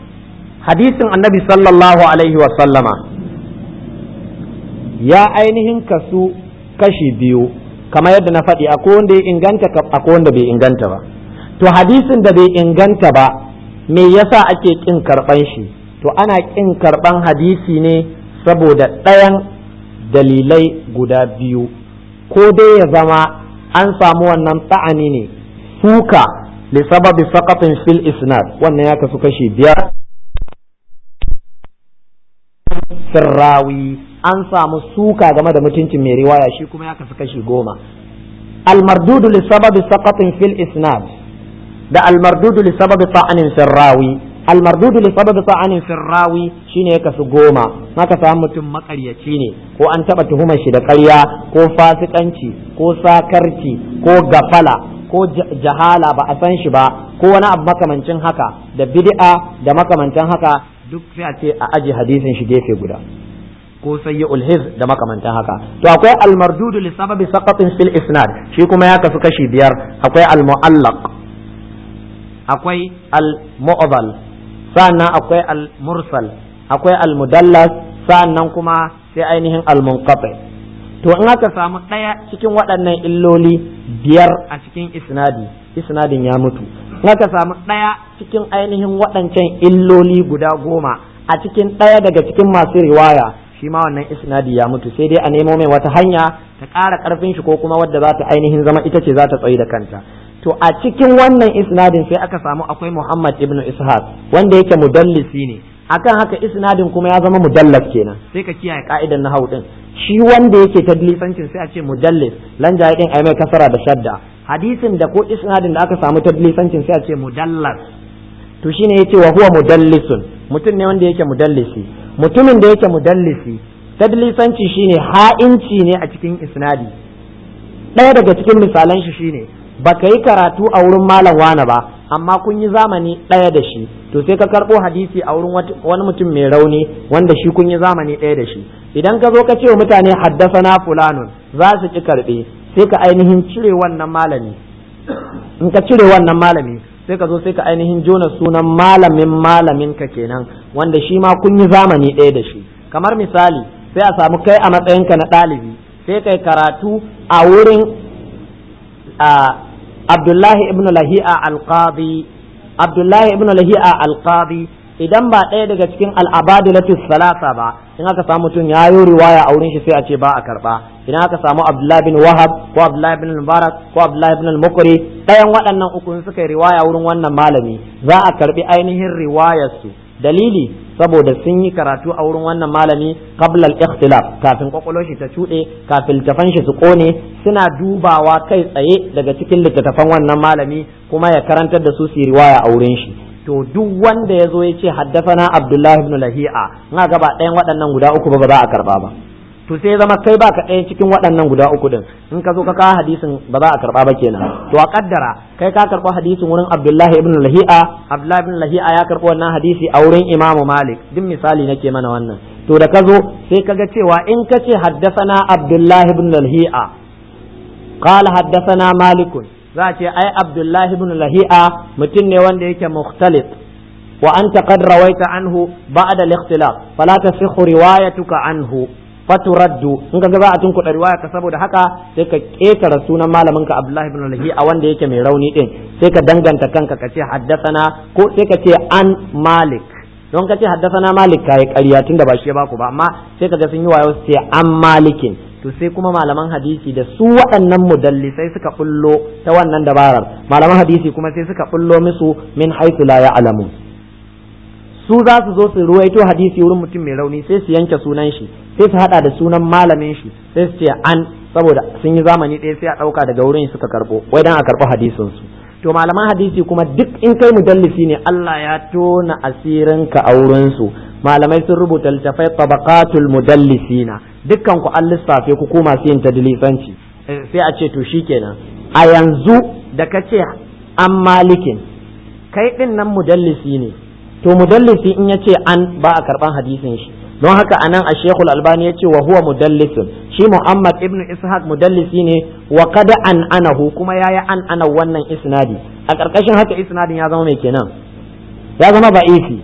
hadisin Annabi sallallahu alaihi wa sallama ya ainihin kasu kashi biyu kamar yadda na faɗi akwai wanda ya inganta akwai wanda bai inganta ba to hadisin da bai inganta ba me yasa ake kin karban shi to ana ƙin karɓan hadisi ne saboda ɗayan dalilai guda biyu ko dai ya zama an samu wannan ta'ani ne suka li sababi saqatin fil isnad wannan ya kasu kashi biyar sirrawi an samu suka game da mutuncin mai riwaya shi kuma ya kasu kashi goma al-mardudu li sababi saqatin fil isnad da al-mardudu li sababi ta'anin sirrawi almardudu li sababi ta'anin firrawi shine ya kasu goma maka samu mutum makaryaci ne ko an taba tuhumar shi da ƙarya ko fasikanci ko sakarci ko gafala ko jahala ba a san shi ba ko wani abu makamancin haka da bid'a da makamancin haka duk sai a ce a aji hadisin shi gefe guda ko sayyi'ul hifz da makamantan haka to akwai almardudu li sababi saqatin fil isnad shi kuma ya kasu kashi biyar akwai almu'allaq akwai almu'dhal sa'annan akwai al-mursal akwai al-mudallas sa'annan kuma sai ainihin al-munqati to in aka samu ɗaya cikin waɗannan illoli biyar a cikin isnadi isnadin ya mutu in aka samu ɗaya cikin ainihin waɗancan illoli guda goma a cikin ɗaya daga cikin masu riwaya shi ma wannan isnadi ya mutu sai dai a nemo mai wata hanya ta ƙara ƙarfin shi ko kuma wadda za ta ainihin zama ita ce za ta tsayi da kanta to a cikin wannan isnadin sai aka samu akwai Muhammad ibn Ishaq wanda yake mudallisi ne akan haka isnadin kuma ya zama mudallas kenan sai ka kiyaye ka'idan nahwu din shi wanda yake tadlisancin sai a ce mudallis lan jayi din ai mai kasara da shadda hadisin da ko isnadin da aka samu tadlisancin sai a ce mudallas to shine yace wa huwa mudallisun mutum ne wanda yake mudallisi mutumin da yake mudallisi tadlisanci shine ha'inci ne a cikin isnadi. ɗaya daga cikin misalan shi shine baka yi karatu a wurin malam wani ba amma kun yi zamani ɗaya da shi, to sai ka karɓo hadisi a wurin wani mutum mai rauni wanda shi kun yi zamani ɗaya da shi, idan ka zo ka ce wa mutane haddasana fulanun za su ki karɓe, sai ka ainihin cire wannan malami. In ka cire wannan malami sai ka zo sai ka ainihin jona sunan malamin malamin ka kenan wanda shi ma kun yi zamani ɗaya da shi. Kamar misali sai a samu kai a matsayinka na ɗalibi sai kai karatu a wurin Abdullahi ibn Lahi'a al-Qadi. Abdullahi ibn Lahi'a al-Qadi idan ba ɗaya daga cikin al'abadilatu salasa ba, in aka samu mutum ya yi riwaya a wurin shi sai a ce ba a karɓa. Idan aka samu Abdullahi bin Wahab ko Abdullahi bin Mubarak ko Abdullahi bin al-Mukri, ɗayan waɗannan uku suka yi riwaya wurin wannan malami za a karɓi ainihin riwayarsu. Dalili saboda sun yi karatu a wurin wannan malami qabla al-ikhtilaf, kafin kwakwalwar shi ta cuɗe, kafin littafan shi su kone, suna dubawa kai tsaye daga cikin littattafan wannan malami kuma ya karantar da su su riwaya a wurin shi. To duk wanda ya zo ya ce haddafana Abdullahi ibn Lahi'a, ina ga ba ɗayan waɗannan guda uku ba ba za a karɓa ba. To sai zama kai baka ɗaya cikin waɗannan guda uku din, in ka zo ka kawo hadisin ba za a karɓa ba kenan. To a kaddara kai ka karɓo hadisin wurin Abdullahi ibn Lahi'a, Abdullahi ibn Lahi'a ya karɓo wannan hadisi a wurin Imam Malik, duk misali nake mana wannan. To da ka zo sai ka ga cewa in ka ce haddasana Abdullahi ibn Lahi'a qala haddasana Malikun, za a ce ai Abdullahi ibn Lahi'a mutum ne wanda yake mukhtalif wa anta qad rawaita anhu ba'da al-ikhtilaf fala tasihhu riwayatuka anhu faturaddu. In ka ga za a tunkuɗa riwaya ka saboda haka sai ka ƙetara sunan malamin ka Abdullahi ibn Lahi'a wanda yake mai rauni din, sai ka danganta kanka ka ce haddasana ko sai ka ce an Malik. Don ka ce haddasana Malik kai ƙarya tunda ba shi ya baku ba, amma sai ka ga sun yi wayo su ce an Malikin. To sai kuma malaman hadisi da su waɗannan mudallisai suka bullo ta wannan dabarar, malaman hadisi kuma sai suka bullo musu min haythu la ya'lamu. Su za su zo su ruwaito hadisi wurin mutum mai rauni sai su yanke sunan shi, sai su hada da sunan malamin shi, sai su ce an, saboda sun yi zamani ɗaya sai a ɗauka daga wurin suka karɓo, wai dan a karɓo hadisin su. To malaman hadisi kuma duk in kai mudallisi ne Allah ya tona asirinka a wurin su. Malamai sun rubuta littafai tabaqatul mudallisina, dukkan ku an lissafe ku ko masu yin tadlisanci, sai a ce to shikenan a yanzu da kace an Malikin kai din nan mudallisi ne, to mudallisi in yace an ba a karban hadisin shi. Don haka anan a Sheikhul Albani yace wa huwa mudallisun, shi Muhammad ibn Ishaq mudallisi ne wa qad an anahu, kuma yayi an ana wannan isnadi. A karkashin haka isnadin ya zama mai kenan, ya zama ba'ifi.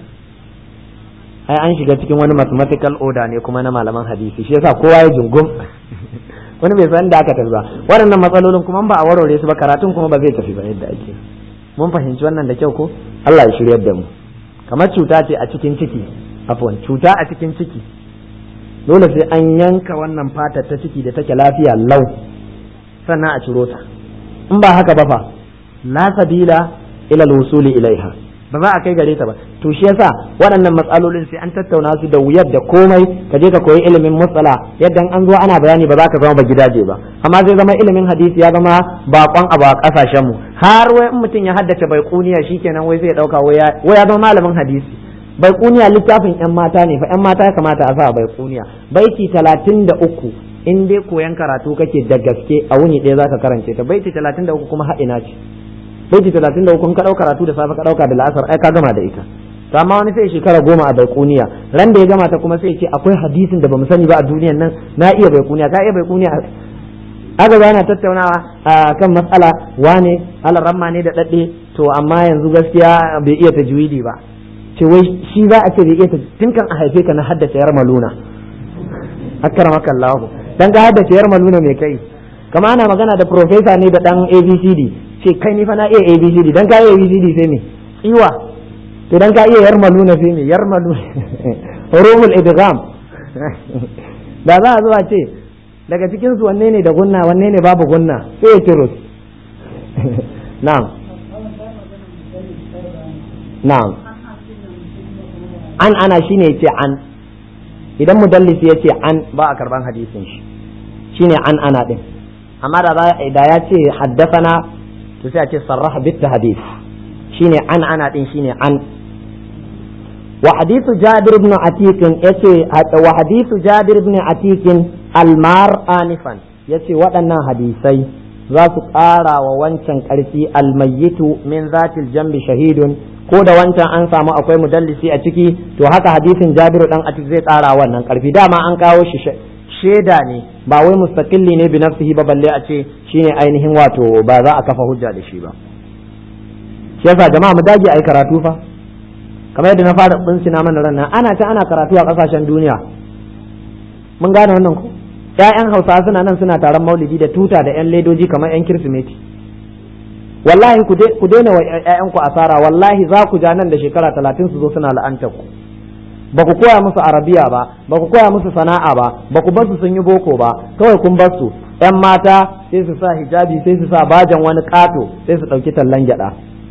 Ai an shiga cikin wani mathematical order ne kuma na malaman hadisi, shi yasa kowa ya jungum wani bai san da aka tafi ba. Waɗannan matsalolin kuma ba a warware su ba, karatun kuma ba zai tafi ba yadda ake. Mun fahimci wannan da kyau ko? Allah ya shiryar da mu. Kamar cuta ce a cikin ciki, afwan, cuta a cikin ciki dole sai an yanka wannan fatar ta ciki da take lafiya lau sannan a ciro ta, in ba haka ba fa la sabila ila al-wusuli ilaiha, ba za a kai gare ta ba. To shi yasa waɗannan matsalolin sai an tattauna su da wuyar da komai, ka je ka koyi ilimin matsala yadda an zo ana bayani ba za ka zama ba gidaje ba, amma zai zama ilimin hadisi ya zama bakon abu a kasashen mu. Har wai in mutum ya haddace baiquniya shikenan wai zai dauka wai ya zama malamin hadisi. Baiquniya littafin yan mata ne fa, yan mata ya kamata a sa baiquniya, baiti talatin da uku in dai koyan karatu kake da gaske a wuni ɗaya zaka karance ta. Baiti talatin da uku kuma haɗina ce, baiti talatin da uku ka ɗau karatu da safe ka ɗauka da la'asar ai ka gama da ita. To amma wani sai shekara goma a baiquniya, ran da ya gama ta kuma sai ce akwai hadisin da bamu sani ba a duniyan nan, na iya baiquniya. Ka iya baiquniya? Aka yana tattaunawa kan matsala, wane alaramma ne da dadde, to amma yanzu gaskiya bai iya tajwidi ba. Ce wai shi za a ce bai iya, tun kan a haife ka na haddace yar maluna. Akramaka Allah, dan ka haddace yar maluna mai kai. Kama ana magana da professor ne da dan A B C D, ce kai ni fa na iya A B C D, dan ka iya A B C D sai me? Iwa. To dan ka iya yar maluna sai me? Yar maluna. Huruful idgham. Da za a zo a ce daga cikin su wanne ne da gunna, wanne ne babu gunna, sai ya kiro. Na'am. Na'am. An ana shine yace an, idan mudallisi yace an ba a karban hadisin shi, shine an ana din. Amma da da ya ce haddathana to sai a ce sarraha bit hadith, shine an ana din shine an. wa hadithu Jabir ibn Atiq yace wa hadithu Jabir ibn Atiq al-mar anifan yace waɗannan hadisai za su ƙara wa wancan ƙarfi almayyitu min zatil jambi shahidun ko da wancan an samu akwai mudallisi a ciki to haka hadisin Jabiru dan Atik zai ƙara wannan ƙarfi dama an kawo shi shaida ne ba wai mustaqilli ne bi nafsihi ba balle a ce shine ainihin wato ba za a kafa hujja da shi ba shi yasa jama'a mu dage ai karatu fa kamar yadda na fara bincina mana ran nan ana ta ana karatu a kasashen duniya mun gane wannan ko ƴaƴan Hausawa suna nan suna taron maulidi da tuta da ƴan ledoji kamar ƴan kirsimeti wallahi ku daina wa ƴaƴan ku asara wallahi za ku ja nan da shekara talatin su zo suna la'antar ku ba ku koya musu arabiya ba ba ku koya musu sana'a ba ba ku bar su sun yi boko ba kawai kun bar su ƴan mata sai su sa hijabi sai su sa bajan wani ƙato sai su ɗauki tallan gyaɗa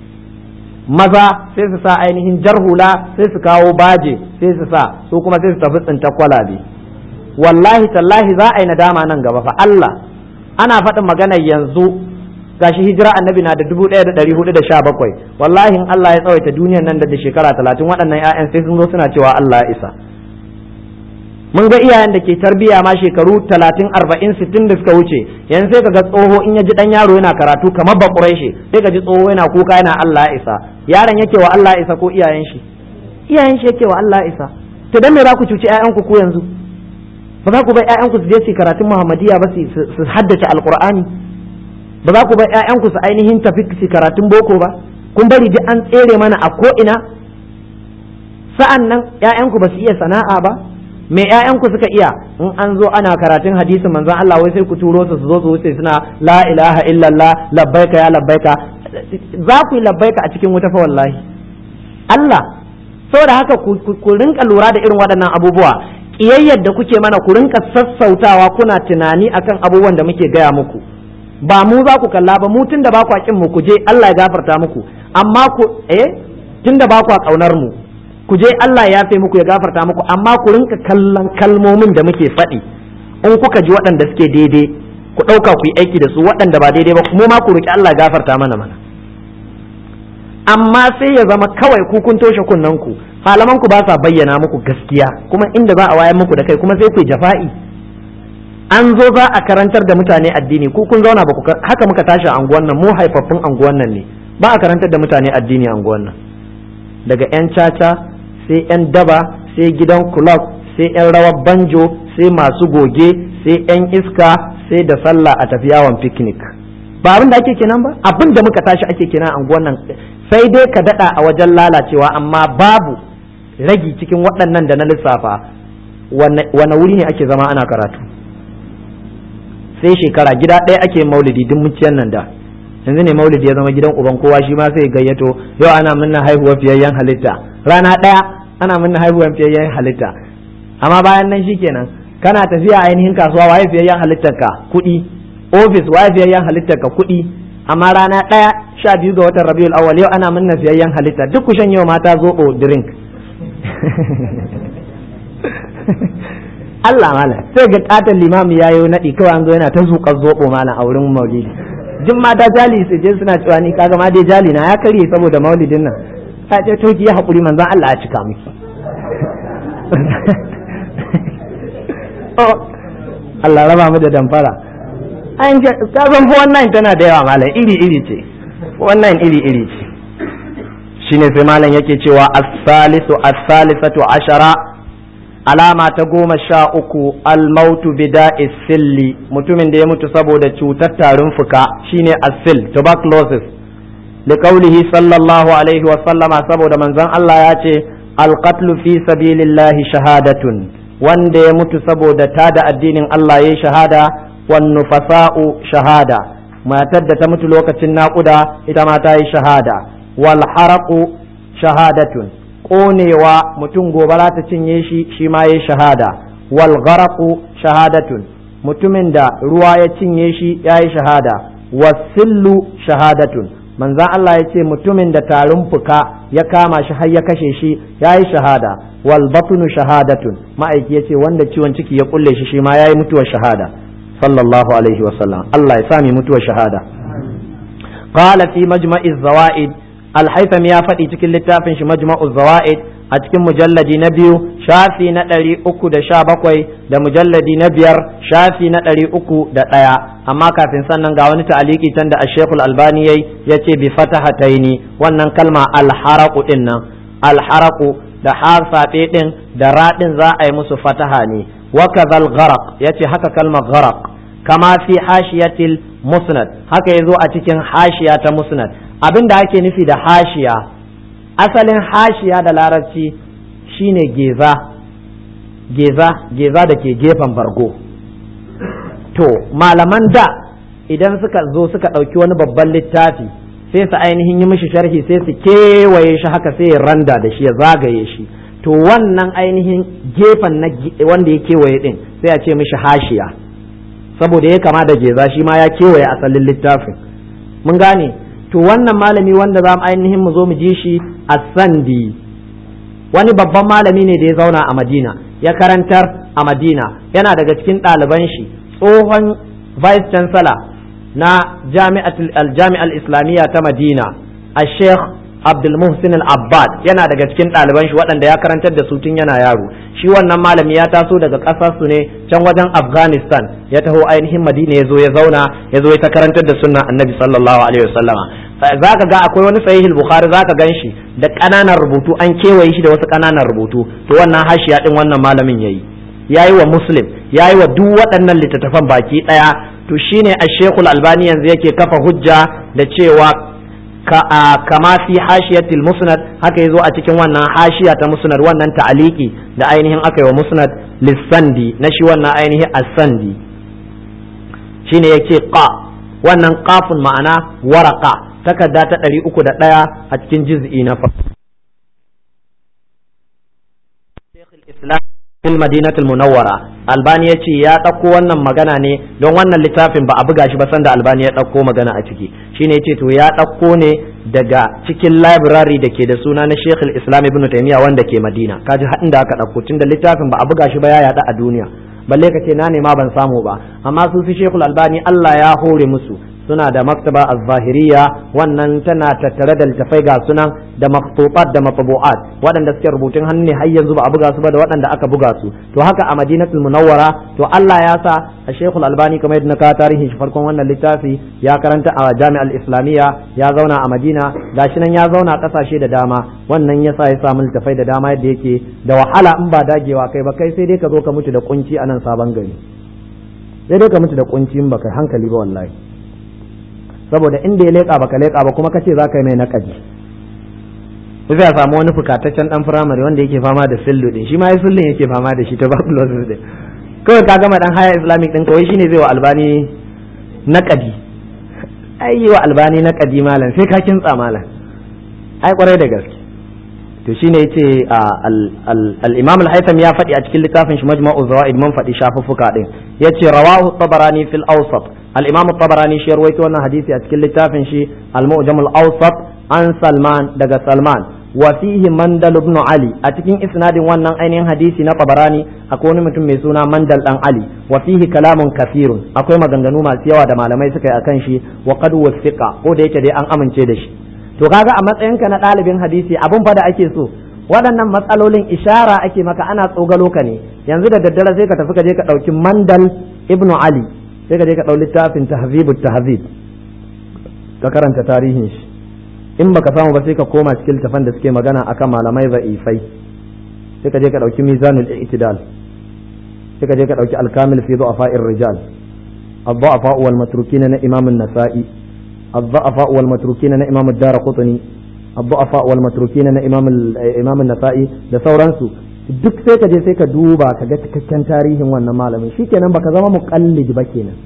maza sai su sa ainihin jarhula sai su kawo baje sai su sa su kuma sai su tafi tsinta kwalabe wallahi tallahi za a yi nadama nan gaba fa Allah ana faɗin maganar yanzu gashi hijira annabi na da dubu ɗaya da ɗari hudu da sha bakwai wallahi in Allah ya tsawaita duniyar nan da shekara talatin waɗannan ƴaƴan sai sun zo suna cewa Allah ya isa mun ga iyayen da ke tarbiyya ma shekaru talatin arba'in sittin da suka wuce yanzu sai kaga tsoho in ya ji ɗan yaro yana karatu kamar ba ƙuraishe sai ka ji tsoho yana kuka yana Allah ya isa yaron yake wa Allah ya isa ko iyayen shi iyayen shi yake wa Allah ya isa to dan me za ku cuci ƴaƴanku ku yanzu ba za ku bar ƴaƴanku su je su karatun Muhammadiyya ba su haddace alqur'ani ba za ku bar ƴaƴanku su ainihin tafi su karatun boko ba kun bari duk an tsere mana a ko ina sa'an nan ƴaƴanku ba su iya sana'a ba me ƴaƴanku suka iya in an zo ana karatun hadisin manzon Allah wai sai ku turo su su zo su wuce suna la ilaha illallah labbaika ya labbaika za ku yi labbaika a cikin wuta fa wallahi Allah saboda haka ku rinka lura da irin waɗannan abubuwa kiyayyar da kuke mana ku rinka sassautawa kuna tunani akan abubuwan da muke gaya muku ba mu za ku kalla ba mu tunda ba ku kin mu ku je Allah ya gafarta muku amma ku eh tunda ba ku kaunar mu ku je Allah ya yafe muku ya gafarta muku amma ku rinka kallon kalmomin da muke faɗi in kuka ji waɗanda suke daidai ku ɗauka ku yi aiki da su waɗanda ba daidai ba mu ma ku roki Allah ya gafarta mana mana amma sai ya zama kawai ku kun toshe kunnen ku malaman ku ba sa bayyana muku gaskiya kuma inda za a wayar muku da kai kuma sai ku jafa'i an zo za a karantar da mutane addini ku kun zauna ba ku haka muka tashi a anguwan nan mu haifaffun anguwan nan ne ba a karantar da mutane addini a anguwan nan daga yan caca sai yan daba sai gidan club sai yan rawar banjo sai masu goge sai yan iska sai da sallah a tafi yawon picnic ba abin da ake kenan ba abin da muka tashi ake kenan a anguwan nan sai dai ka dada a wajen lalacewa amma babu ragi cikin waɗannan da na lissafa wane wuri ne ake zama ana karatu sai shekara gida ɗaya ake maulidi duk muciyan nan da yanzu ne maulidi ya zama gidan uban kowa shi ma sai gayyato yau ana minna haihuwar fiyayyen halitta rana ɗaya ana minna haihuwar fiyayyen halitta amma bayan nan shikenan kana tafiya ainihin kasuwa waye fiyayyen halittar ka kuɗi ofis waye fiyayyen halittar ka kuɗi amma rana ɗaya sha biyu ga watan rabiul awwal yau ana minna fiyayyen halitta duk ku shan yau mata zoɓo drink Allah mala sai ga katon limami yayo naɗi kawai an zo yana ta zuƙar zoɓo mala a wurin maulidi jin mata jali su je suna cewa ni kaga ma dai jali na ya karye saboda maulidin nan ta ce to ki haƙuri manzon Allah ya cika miki Allah raba mu da damfara an ka san fa wannan tana da yawa malam iri iri ce wannan iri iri ce shine sai malam yake cewa as-salisu as-salisatu ashara alama ta goma sha uku al-mautu bida'is silli mutumin da ya mutu saboda cutar tarin fuka shine as-sil tuberculosis liqaulihi sallallahu alaihi wa sallama saboda manzon Allah ya ce al-qatlu fi sabilillahi shahadatun wanda ya mutu saboda tada addinin Allah yayi shahada wan nufasa'u shahada matar da ta mutu lokacin naƙuda ita ma ta yi shahada wal haraqu shahadatun konewa mutum gobara ta cinye shi shi ma yayi shahada wal gharaqu shahadatun mutumin da ruwa ya cinye shi yayi shahada wasillu shahadatun manzon Allah ya ce mutumin da tarin fuka ya kama shi har ya kashe shi yayi shahada wal batnu shahadatun ma'aiki ya ce wanda ciwon ciki ya kulle shi shi ma yayi mutuwar shahada sallallahu alaihi wa sallam Allah ya sami mutuwar shahada qala fi majma'iz zawaid al-haytham ya faɗi cikin littafin shi majma'uz zawaid a cikin mujalladi na biyu shafi na ɗari uku da sha bakwai da mujalladi na biyar shafi na ɗari uku da ɗaya. Amma kafin sannan ga wani ta'aliki can da Ashekul Albani yayi yace bi fatahataini, wannan kalma alharaku din nan, alharaku da harsafe din da raɗin za a yi musu fataha ne. Wa kadhal gharaq, yace haka kalmar gharaq kama fi hashiyatil musnad, haka yazo a cikin hashiya ta musnad. Abin da ake nufi da hashiya, asalin hashiya da larabci shine geza geza geza da ke gefen bargo. To malaman da idan suka zo suka ɗauki wani babban littafi sai su ainihin yi mishi sharhi sai su kewaye shi haka sai ya randa da shi ya zagaye shi, to wannan ainihin gefen na wanda ya kewaye din sai a ce mishi hashiya, saboda ya kama da geza shi ma ya kewaye asalin littafin. Mun gane? To wannan malami wanda za mu ainihin mu zo mu ji shi as-Sandi, wani babban malami ne da ya zauna a Madina, ya karantar a Madina, yana daga cikin ɗaliban shi tsohon vice chancellor na jami'ar islamiyya ta Madina, a Sheikh Abdul Muhsin al-Abbad, yana daga cikin ɗaliban shi waɗanda ya karantar da su tun yana yaro. Shi wannan malami ya taso daga ƙasar su ne can wajen Afghanistan, ya taho ainihin Madina ya zo ya zauna ya zo ya ta karantar da sunnan Annabi sallallahu alaihi wasallama. Zaka ga akwai wani sahihul Bukhari zaka gan shi da ƙananan rubutu, an kewaye shi da wasu ƙananan rubutu, to wannan hashiya din wannan malamin yayi yayi wa Muslim, yayi wa duk waɗannan littattafan baki ɗaya. To shine Ashekul Albani yanzu yake kafa hujja da cewa ka kama fi hashiyatil musnad, haka yazo a cikin wannan hashiya ta musnad, wannan ta'aliki da ainihin aka yi wa musnad lissandi na shi wannan ainihin as-Sandi, shine yake qa, wannan qafun ma'ana waraka, takarda ta ɗari uku da ɗaya a cikin juz'i na farko. Sheikhul Islam fil Madinatul Munawwara, Albani yace ya ɗauko wannan magana ne don wannan littafin ba a buga shi ba sanda Albani ya ɗauko magana a ciki, shine yace to ya ɗauko ne daga cikin library da ke da suna na Sheikhul Islam Ibn Taymiyyah wanda ke Madina. Kaji haɗin da aka ɗauko, tunda littafin ba a buga shi ba ya yaɗa a duniya, balle ka ce na ne ma ban samu ba. Amma su fi Sheikhul Albani Allah ya hore musu, suna da maktaba az-zahiriya, wannan tana tattare da littafai ga sunan da maktubat da matbu'at, waɗanda suke rubutun hannu ne har yanzu ba a buga su ba da waɗanda aka buga su. To haka a Madinatul Munawwara, to Allah ya sa a Sheikhul Albani kamar yadda na kawo tarihin shi farkon wannan littafi, ya karanta a Jami'al Islamiyya, ya zauna a Madina, gashi nan ya zauna a ƙasashe da dama, wannan yasa ya samu littafai da dama yadda yake da wahala in ba dagewa kai ba, kai sai dai ka zo ka mutu da kunci a nan Sabon Gari, sai dai ka mutu da kunci in baka hankali ba wallahi, saboda inda ya leƙa baka leƙa ba kuma kace za ka yi mai naƙadi. Sai ya samu wani fukataccen dan firamare wanda yake fama da sillu din, shi ma ya sillun yake fama da shi tuberculosis din, kawai ka gama dan haya islamic din kawai shine zai wa Albani naƙadi. Ai yi wa Albani naƙadi malam sai ka kintsa malam, ai kwarai da gaske. To shine yace al-Imam al-Haytham ya faɗi a cikin littafin shi Majma'u Zawaid, mun faɗi shafuffuka din, yace rawahu Tabarani fil Awsat, al-Imam Tabarani shi rawaito wannan hadisi a cikin littafin shi al-Mu'jam al-Awsat an Salman, daga Salman, wa fihi Mandal ibn Ali, a cikin isnadin wannan ainihin hadisi na Tabarani akwai wani mutum mai suna Mandal dan Ali, wa fihi kalamun kathirun, akwai maganganu masu yawa da malamai suka yi akan shi, wa qad wasiqa, ko da yake dai an amince da shi. To kaga a matsayinka na ɗalibin hadisi abun fa da ake so, waɗannan matsalolin ishara ake maka, ana tsogalo ka ne. Yanzu da daddare sai ka tafi ka je ka ɗauki Mandal ibn Ali, sai ka je ka ɗau littafin Tahzibut Tahzib ka karanta tarihin shi. In baka samu ba sai ka koma cikin littafan da suke magana akan malamai za'ifai, sai ka je ka ɗauki Mizanul I'tidal, sai ka je ka ɗauki Al-Kamil fi Du'afa'ir Rijal, Ad-Du'afa wal Matrukin na Imam An-Nasa'i, الضعفاء والمتروكين na Imam Ad-Darqutni, الضعفاء والمتروكين na Imam Imam An-Nasa'i da sauransu. Duk sai ka je sai ka duba ka ga cikakken tarihin wannan malamin, shikenan baka zama muqallid ba kenan.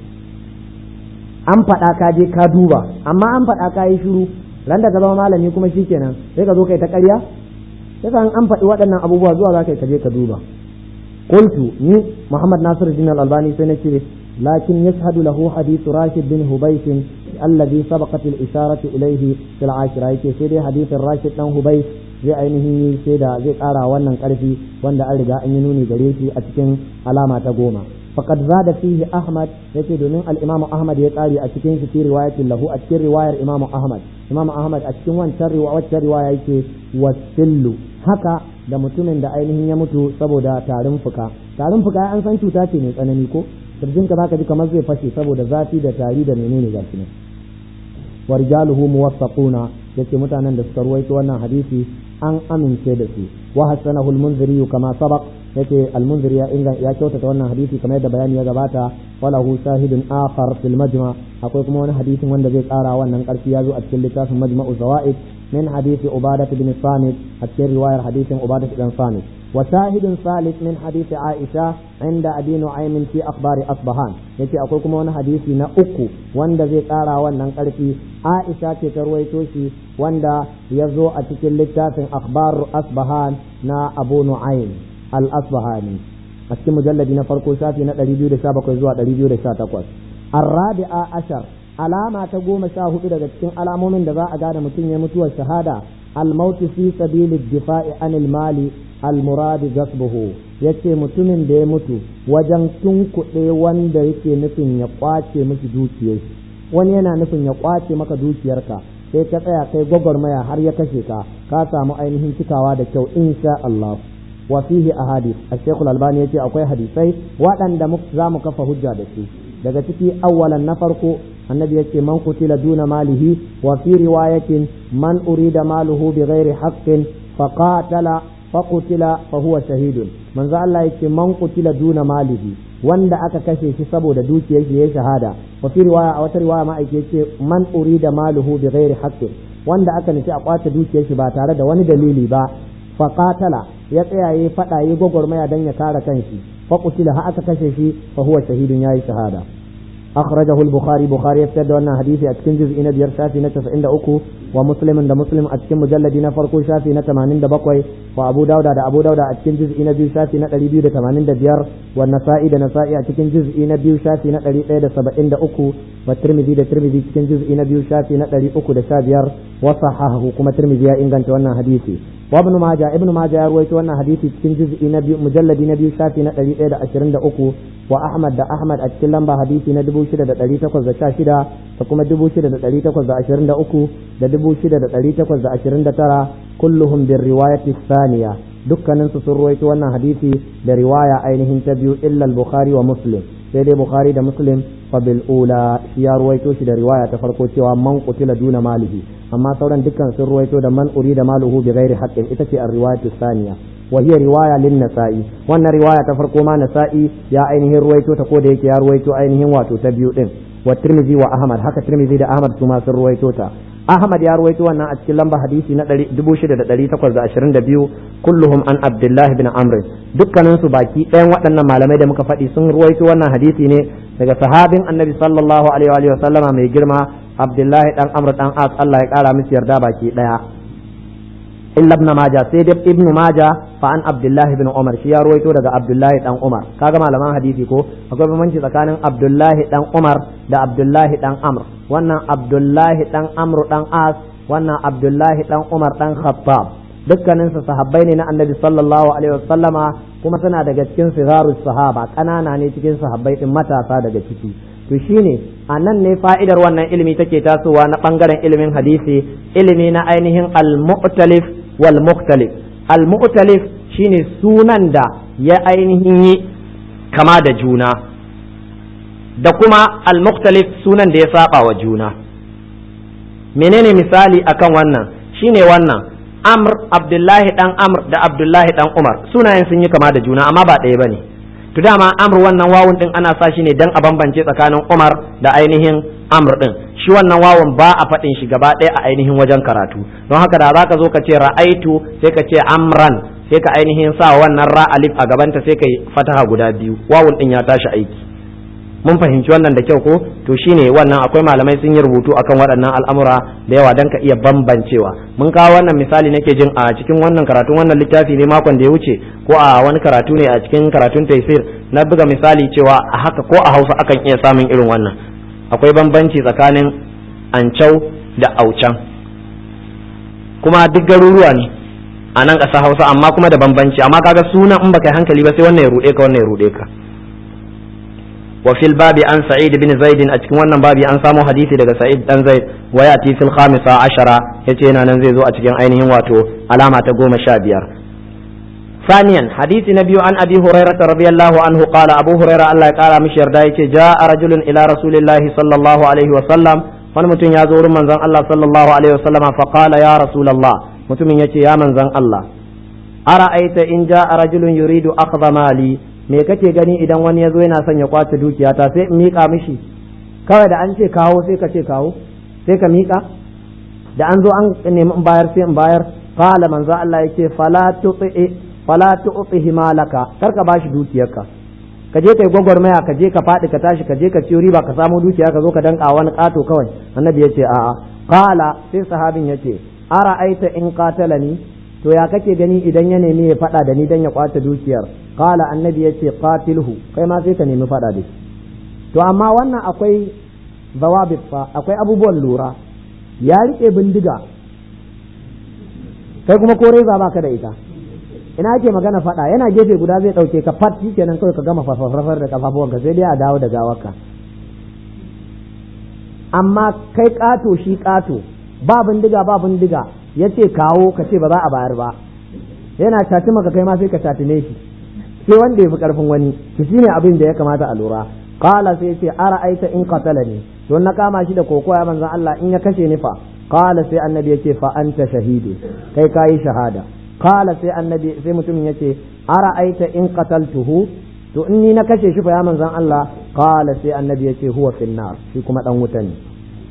An faɗa ka je ka duba, amma an faɗa ka yi shiru, ran da ka zama malami kuma shikenan sai ka zo kai ta ƙarya. Sai an faɗi waɗannan abubuwa zuwa za ka je ka duba. Qultu ni Muhammad Nasiruddin Al-Albani sai nace lakin yashhadu lahu hadith Rashid bin Hubaysh alladhi sabaqat al-isharatu ilayhi fil ashira, yake sai dai hadithin Rashid dan Hubaysh zai ainihin sai da zai ƙara wannan ƙarfi wanda an riga an yi nuni gare shi a cikin alama ta goma. faqad zada fihi Ahmad, yace domin al-Imam Ahmad ya ƙari a cikin shi fi riwayatin lahu, a cikin riwayar Imam Ahmad. Imam Ahmad a cikin wancan riwaya wacce riwaya yake wasillu, haka da mutumin da ainihin ya mutu saboda tarin fuka tarin fuka an san cuta ce mai tsanani ko kirjinka zaka ji kamar zai fashe saboda zafi da tari da menene gashi ne wa rijaluhu muwaffaquna yace mutanen da suka ruwaito wannan hadisi an amince da su wa hasanahu al-munziri kama sabaq yace al-munziri ya inga ya kyautata wannan hadisi kamar yadda bayani ya gabata walahu shahidun akhar fil majma akwai kuma wani hadisin wanda zai kara wannan karfi ya zo a cikin littafin majma'u zawaid min hadisi ubadah bin samit a cikin riwayar hadisin ubadah bin samit wa shahidun salis min hadisi aisha inda abi nu'aym fi akhbari asbahan yace akwai kuma wani hadisi na uku wanda zai kara wannan karfi aisha ce ta ruwaito shi wanda ya zo a cikin littafin akhbar asbahan na abu nu'aym al-asbahani a cikin mujalladi na farko shafi na ɗari biyu da sha bakwai zuwa ɗari biyu da sha takwas arrabi'a ashar alama ta goma sha hudu daga cikin alamomin da za a gane mutum ya mutuwar shahada al-mautu fi sabili difa'i anil mali al-muradi gasbuhu yace mutumin da ya mutu wajen tunkuɗe wanda yake nufin ya kwace miki dukiyar wani yana nufin ya kwace maka dukiyarka sai ka tsaya kai gwagwarmaya har ya kashe ka ka samu ainihin cikawa da kyau insha Allah wa fihi ahadith al-Sheikh al-Albani yace akwai hadisai waɗanda za mu kafa hujja da su daga ciki awwalan na farko annabi yace man qutila duna malihi wa fi riwayatin man urida maluhu bighairi haqqin faqatala faqutila fa huwa shahidun manzo Allah yace man qutila duna malihi wanda aka kashe shi saboda dukiyar shi yayin shahada wa fi riwaya a wata riwaya ma ake yace man urida maluhu bighairi haqqin wanda aka nufi a kwace dukiyar shi ba tare da wani dalili ba faqatala ya tsaya yayi fada yayi gogormaya dan ya kare kanshi fa qutila ha aka kashe shi fa huwa shahidun yayi shahada akhrajahu al-bukhari bukhari ya fitar da wannan hadisi a cikin juz'i na biyar shafi na casa'in da uku wa muslim da muslim a cikin mujalladi na farko shafi na tamanin da bakwai wa abu dauda da abu dauda a cikin juz'i na biyu shafi na ɗari biyu da tamanin da biyar wa nasa'i da nasa'i a cikin juz'i na biyu shafi na ɗari ɗaya da saba'in da uku wa tirmidhi da tirmidhi cikin juz'i na biyu shafi na ɗari uku da sha biyar wa sahahahu kuma tirmidhi ya inganta wannan hadisi wa ibn majah ibn majah ya ruwaito wannan hadisi cikin juz'i na biyu mujalladi na biyu shafi na ɗari ɗaya da ashirin da uku wa ahmad da ahmad a cikin lamba hadisi na dubu shida da ɗari takwas da sha shida da kuma dubu shida da ɗari takwas da ashirin da uku da dubu shida da ɗari takwas da ashirin da tara kulluhum bir riwayati thaniya dukkanin su sun ruwaito wannan hadisi da riwaya ainihin ta biyu illa al-bukhari wa muslim sai dai bukhari da muslim fa bil ula shi ya ruwaito shi da riwaya ta farko cewa man qutila duna malihi amma sauran dukkan sun ruwaito da man urida maluhu bi ghairi haqqin ita ce ar-riwayatu thaniya wa hiya riwaya lin nasa'i wannan riwaya ta farko ma nasa'i ya ainihin ruwaito ta ko da yake ya ruwaito ainihin wato ta biyu din wa tirmidhi wa ahmad haka tirmidhi da ahmad su ma sun ruwaito ta ahmad ya ruwaito wannan a cikin lamba hadisi na dubu shida da ɗari takwas da ashirin da biyu kulluhum an abdullahi bin amr dukkanin su baki ɗayan waɗannan malamai da muka faɗi sun ruwaito wannan hadisi ne daga sahabin annabi sallallahu alaihi wa sallama mai girma abdullahi dan amr dan as Allah ya kara miki yarda baki ɗaya illa ibn majah sai dai ibn majah fa an abdullahi bin umar shi ya ruwaito daga abdullahi dan umar kaga malaman hadisi ko akwai bambanci tsakanin abdullahi dan umar da abdullahi dan amr wannan abdullahi dan amr dan as wannan abdullahi dan umar dan khattab dukkanin su sahabbai ne na annabi sallallahu alaihi wasallama kuma suna daga cikin sigarus sahaba kanana ne cikin sahabbai din matasa daga ciki to shine a nan ne fa'idar wannan ilimi take tasowa na bangaren ilimin hadisi ilimi na ainihin al-mu'talif wal mukhtalif al-mu'talif shine sunan da ya ainihin yi kama da juna da kuma al-mukhtalif sunan da ya saba wa juna menene misali akan wannan shine wannan amr abdullahi dan amr da abdullahi dan umar sunayen sun yi kama da juna amma ba ɗaya bane to dama amr wannan wawun din ana sa shi ne dan a bambance tsakanin umar da ainihin amr din shi wannan wawun ba a faɗin shi gaba ɗaya a ainihin wajen karatu don haka da zaka zo ka ce ra'aitu sai ka ce amran sai ka ainihin sa wannan ra alif a gabanta sai ka yi fataha guda biyu wawun din ya tashi aiki mun fahimci wannan da kyau ko to shine wannan akwai malamai sun yi rubutu akan waɗannan al'amura da yawa dan ka iya bambancewa mun kawo wannan misali nake jin a cikin wannan karatun wannan littafi ne makon da ya wuce ko a wani karatu ne a cikin karatun taysir na buga misali cewa a haka ko a Hausa akan iya samun irin wannan akwai bambanci tsakanin ancau da aucan kuma duk garuruwa ne a nan ƙasa Hausa amma kuma da bambanci amma kaga sunan in baka yi hankali ba sai wannan ya rude ka wannan ya rude ka wa fil babi an sa'id bin zaid a cikin wannan babi an samu hadisi daga sa'id dan zaid wa yati fil khamisa ashara yace yana nan zai zo a cikin ainihin wato alama ta goma sha biyar ثانيا حديث نبي عن أبي هريرة رضي الله عنه قال أبو هريرة الله قال مشير دايك جاء رجل إلى رسول الله صلى الله عليه وسلم فنمتن يزور من زن الله صلى الله عليه وسلم فقال يا رسول الله متمن يتي يا من زن الله أرأيت إن جاء رجل يريد أخذ مالي me kake gani idan wani ya zo yana son ya kwace dukiyata sai in miƙa mishi kawai da an ce kawo sai ka ce kawo sai ka miƙa da an zo an nemi in bayar sai in bayar qala manzo Allah yake fala tuti fala tu'tihi malaka kar ka bashi dukiyarka ka je kai gwagwarmaya ka je ka fadi ka tashi ka je ka ciyo riba ka samu dukiya ka zo ka danka wani kato kawai annabi yace a'a qala sai sahabin yace ara aita in qatalani to ya kake gani idan ya nemi ya fada da ni dan ya kwace dukiyar qala annabi yace qatilhu kai ma sai ka nemi fada da shi to amma wannan akwai zawabit fa akwai abubuwan lura ya rike bindiga kai kuma ko reza baka da ita ina ake magana fada yana gefe guda zai dauke ka fat kenan kawai ka gama farfar da kafafuwanka sai dai a dawo da gawarka amma kai kato shi kato ba bindiga ba bindiga yace kawo ka ce ba za a bayar ba yana tati maka kai ma sai ka tatine shi sai wanda ya fi karfin wani to shine abin da ya kamata a lura qala sai yace ara aita in qatalani to na kama shi da kokoya manzon Allah in ya kashe ni fa qala sai annabi yace fa anta shahidu kai kai shahada qala sai annabi sai mutumin yace ara aita in qataltuhu to in ni na kashe shi fa ya manzon Allah qala sai annabi yace huwa fin nar shi kuma dan wuta ne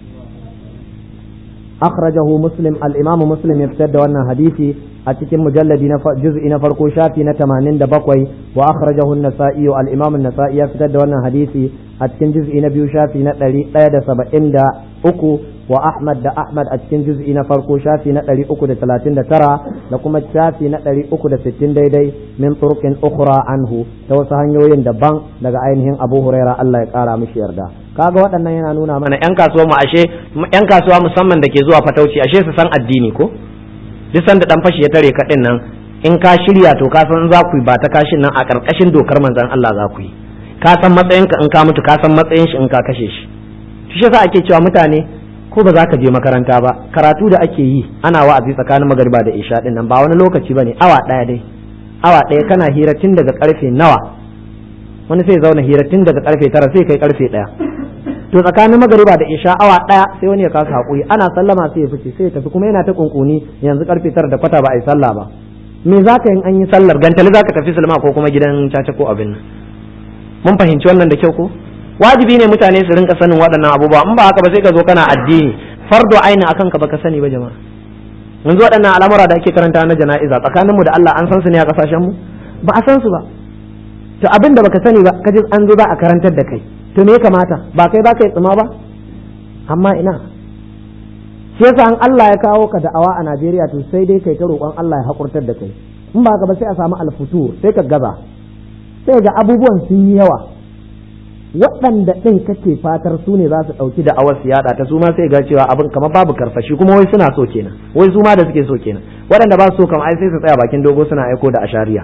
akhrajahu muslim al-imam muslim ya fitar da wannan hadisi a cikin mujalladi na juz'i na farko shafi na tamanin da bakwai wa akhrajahu an-nasa'i al-imam an-nasa'i ya fitar da wannan hadisi a cikin juz'i na biyu shafi na ɗari ɗaya da saba'in da uku wa ahmad da ahmad a cikin juz'i na farko shafi na ɗari uku da talatin da tara da kuma shafi na ɗari uku da sittin daidai min turuqin ukhra anhu ta wasu hanyoyin daban daga ainihin abu huraira Allah ya kara mishi yarda kaga waɗannan yana nuna mana yan kasuwa mu ashe yan kasuwa musamman da ke zuwa fatauci ashe su san addini ko duk sanda dan fashi ya tare ka din nan in ka shirya to ka san za ku yi ba ta kashin nan a karkashin dokar manzon Allah za ku yi ka san matsayin ka in ka mutu ka san matsayin shi in ka kashe shi shi yasa ake cewa mutane ko ba za ka je makaranta ba karatu da ake yi ana wa'azi tsakanin magariba da isha din nan ba wani lokaci bane awa daya dai awa daya kana hira tun daga karfe nawa wani sai zauna hira tun daga karfe tara sai kai karfe daya to tsakanin magariba da isha awa daya sai wani ya kasa hakuri ana sallama sai ya fice sai ya tafi kuma yana ta kunkuni yanzu karfe tara da kwata ba a yi sallah ba me zaka yin an yi sallar gantali zaka tafi sulma ko kuma gidan caca ko abin nan mun fahimci wannan da kyau ko wajibi ne mutane su rinka sanin waɗannan abubuwa in ba haka ba sai ka zo kana addini fardo aini akan ka baka sani ba jama'a yanzu waɗannan al'amura da ake karanta na jana'iza tsakanin mu da Allah an san su ne a kasashen mu ba a san su ba to abin da baka sani ba kaji an zo za a karantar da kai to me ya kamata ba kai ba kai tsima ba amma ina shi yasa an Allah ya kawo ka da'awa a Najeriya to sai dai kai ta roƙon Allah ya hakurtar da kai in ba ka ba sai a samu alfutur sai ka gaza sai ga abubuwan sun yi yawa waɗanda ɗin kake fatar su ne za su ɗauki da'awar su yaɗa ta su ma sai ga cewa abin kamar babu karfashi kuma wai suna so kenan wai su ma da suke so kenan waɗanda ba su so kamar ai sai su tsaya bakin dogo suna aiko da ashariya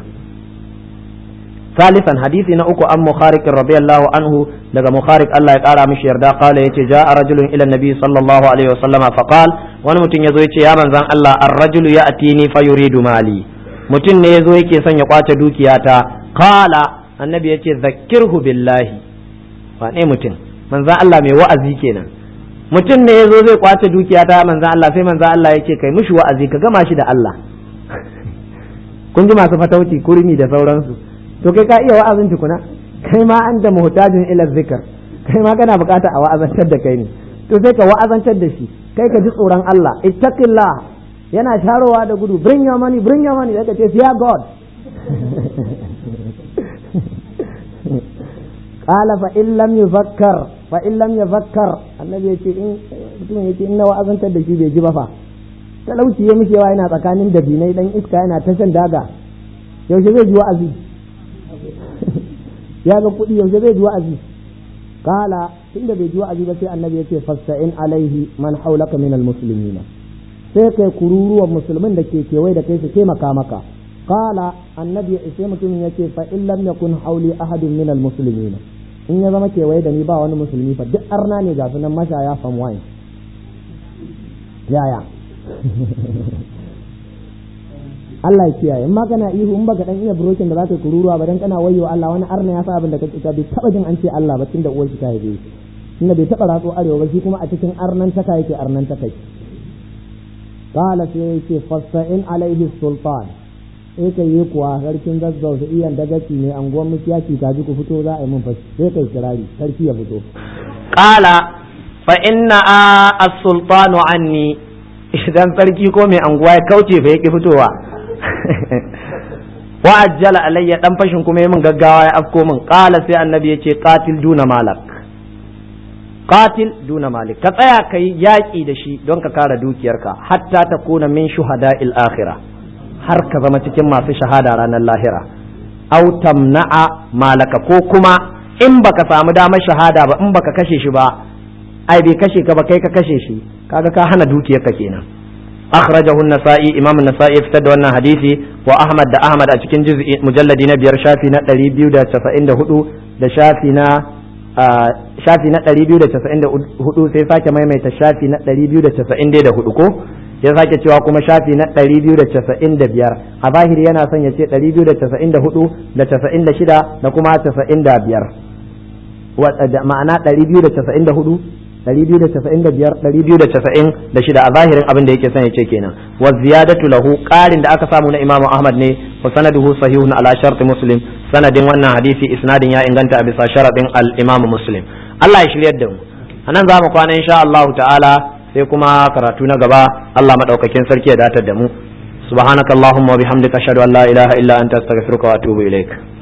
ثالثا حديث نأكو أم مخارق رضي الله عنه لذا مخارق الله يقال مش يردا قال يتي جاء رجل إلى النبي صلى الله عليه وسلم فقال وانا متن يزوي يا من زان الله الرجل يأتيني فيريد مالي متن يزوي كي سن يقاتل دوكياتا قال النبي يتي ذكره بالله فاني متن من زان الله مي وأزي كينا mutum ne yazo zai kwace dukiya ta manzo Allah sai manzo Allah yake kai mushi wa'azi ka gama shi da Allah kun ji masu fatauci kurmi da sauransu to kai ka iya wa'azin tukuna kai ma an da muhtajin ila zikr kai ma kana bukata a wa'azantar da kai ne to sai ka wa'azantar da shi kai ka ji tsoron Allah ittaqillah yana sharowa da gudu bring your money bring your money sai ka ce fear God qala fa in lam yufakkar fa in lam yufakkar annabi yace in mutum yace in na wa'azantar da shi bai ji ba fa talauci ya mishi yawa yana tsakanin dabinai dan iska yana ta shan daga yaushe zai ji wa'azi ya ga kuɗi yaushe zai ji wa'azi kala tunda bai ji wa'azi ba sai annabi yace fasta'in alaihi man haulaka minal muslimina sai kai kururuwan musulmin da ke kewaye da kai su taimaka maka kala annabi sai mutumin yace fa in lam yakun hauli ahadun minal muslimina in ya zama kewaye da ni ba wani musulmi fa duk arna ne ga sunan mashaya fam wine yaya Allah ya kiyaye in ma kana ihu in baka dan iya brokin da zaka kururuwa ba dan kana wayyo Allah wani arna ya sa abin da kake ka bai taba jin an ce Allah ba tunda uwar shi ta haife shi tunda bai taba ratso arewa ba shi kuma a cikin arnan taka yake arnan taka qala sai yake fasta'in alaihi sultan sai kai yi kuwa sarkin zazzau su iyan dagaci ne anguwan musiyaki kaji ku fito za a yi mun fashi sai kai kirari sarki ya fito qala fa inna as-sultanu anni idan sarki ko mai anguwa ya kauce fa yake fitowa wa ajjala alayya dan fashin kuma yayin gaggawa ya afko min qala sai annabi yace qatil duna malak qatil duna malik ka tsaya kai yaki da shi don ka kare dukiyarka hatta ta kuna min shuhada'il akhirah har ka zama cikin masu shahada ranar lahira aw tamna'a malaka ko kuma in baka samu damar shahada ba in baka kashe shi ba ai bai kashe ka ba kai ka kashe shi kaga ka hana dukiyarka kenan akhrajahu an-nasa'i imam an-nasa'i fitar da wannan hadisi wa ahmad da ahmad a cikin juz'i mujalladi na biyar shafi na ɗari biyu da casa'in da hudu da shafi na shafi na ɗari biyu da casa'in da hudu sai sake maimaita shafi na ɗari biyu da casa'in da hudu ko ya sake cewa kuma shafi na ɗari biyu da casa'in da biyar a zahiri yana son ya ce ɗari biyu da casa'in da hudu da casa'in da shida da kuma casa'in da biyar ma'ana ɗari biyu da casa'in da hudu ɗari biyu da casa'in da biyar ɗari biyu da casa'in da shida a zahirin abin da yake son ya ce kenan wa ziyadatu lahu ƙarin da aka samu na imamu ahmad ne wa sanaduhu sahihun ala sharti muslim sanadin wannan hadisi isnadin ya inganta a bisa sharadin al imamu muslim Allah ya shiryar da mu anan za mu kwana insha Allah ta'ala sai kuma karatu na gaba Allah madaukakin sarki ya datar da mu subhanakallahumma wa bihamdika ashhadu an la ilaha illa anta astaghfiruka wa atubu ilaik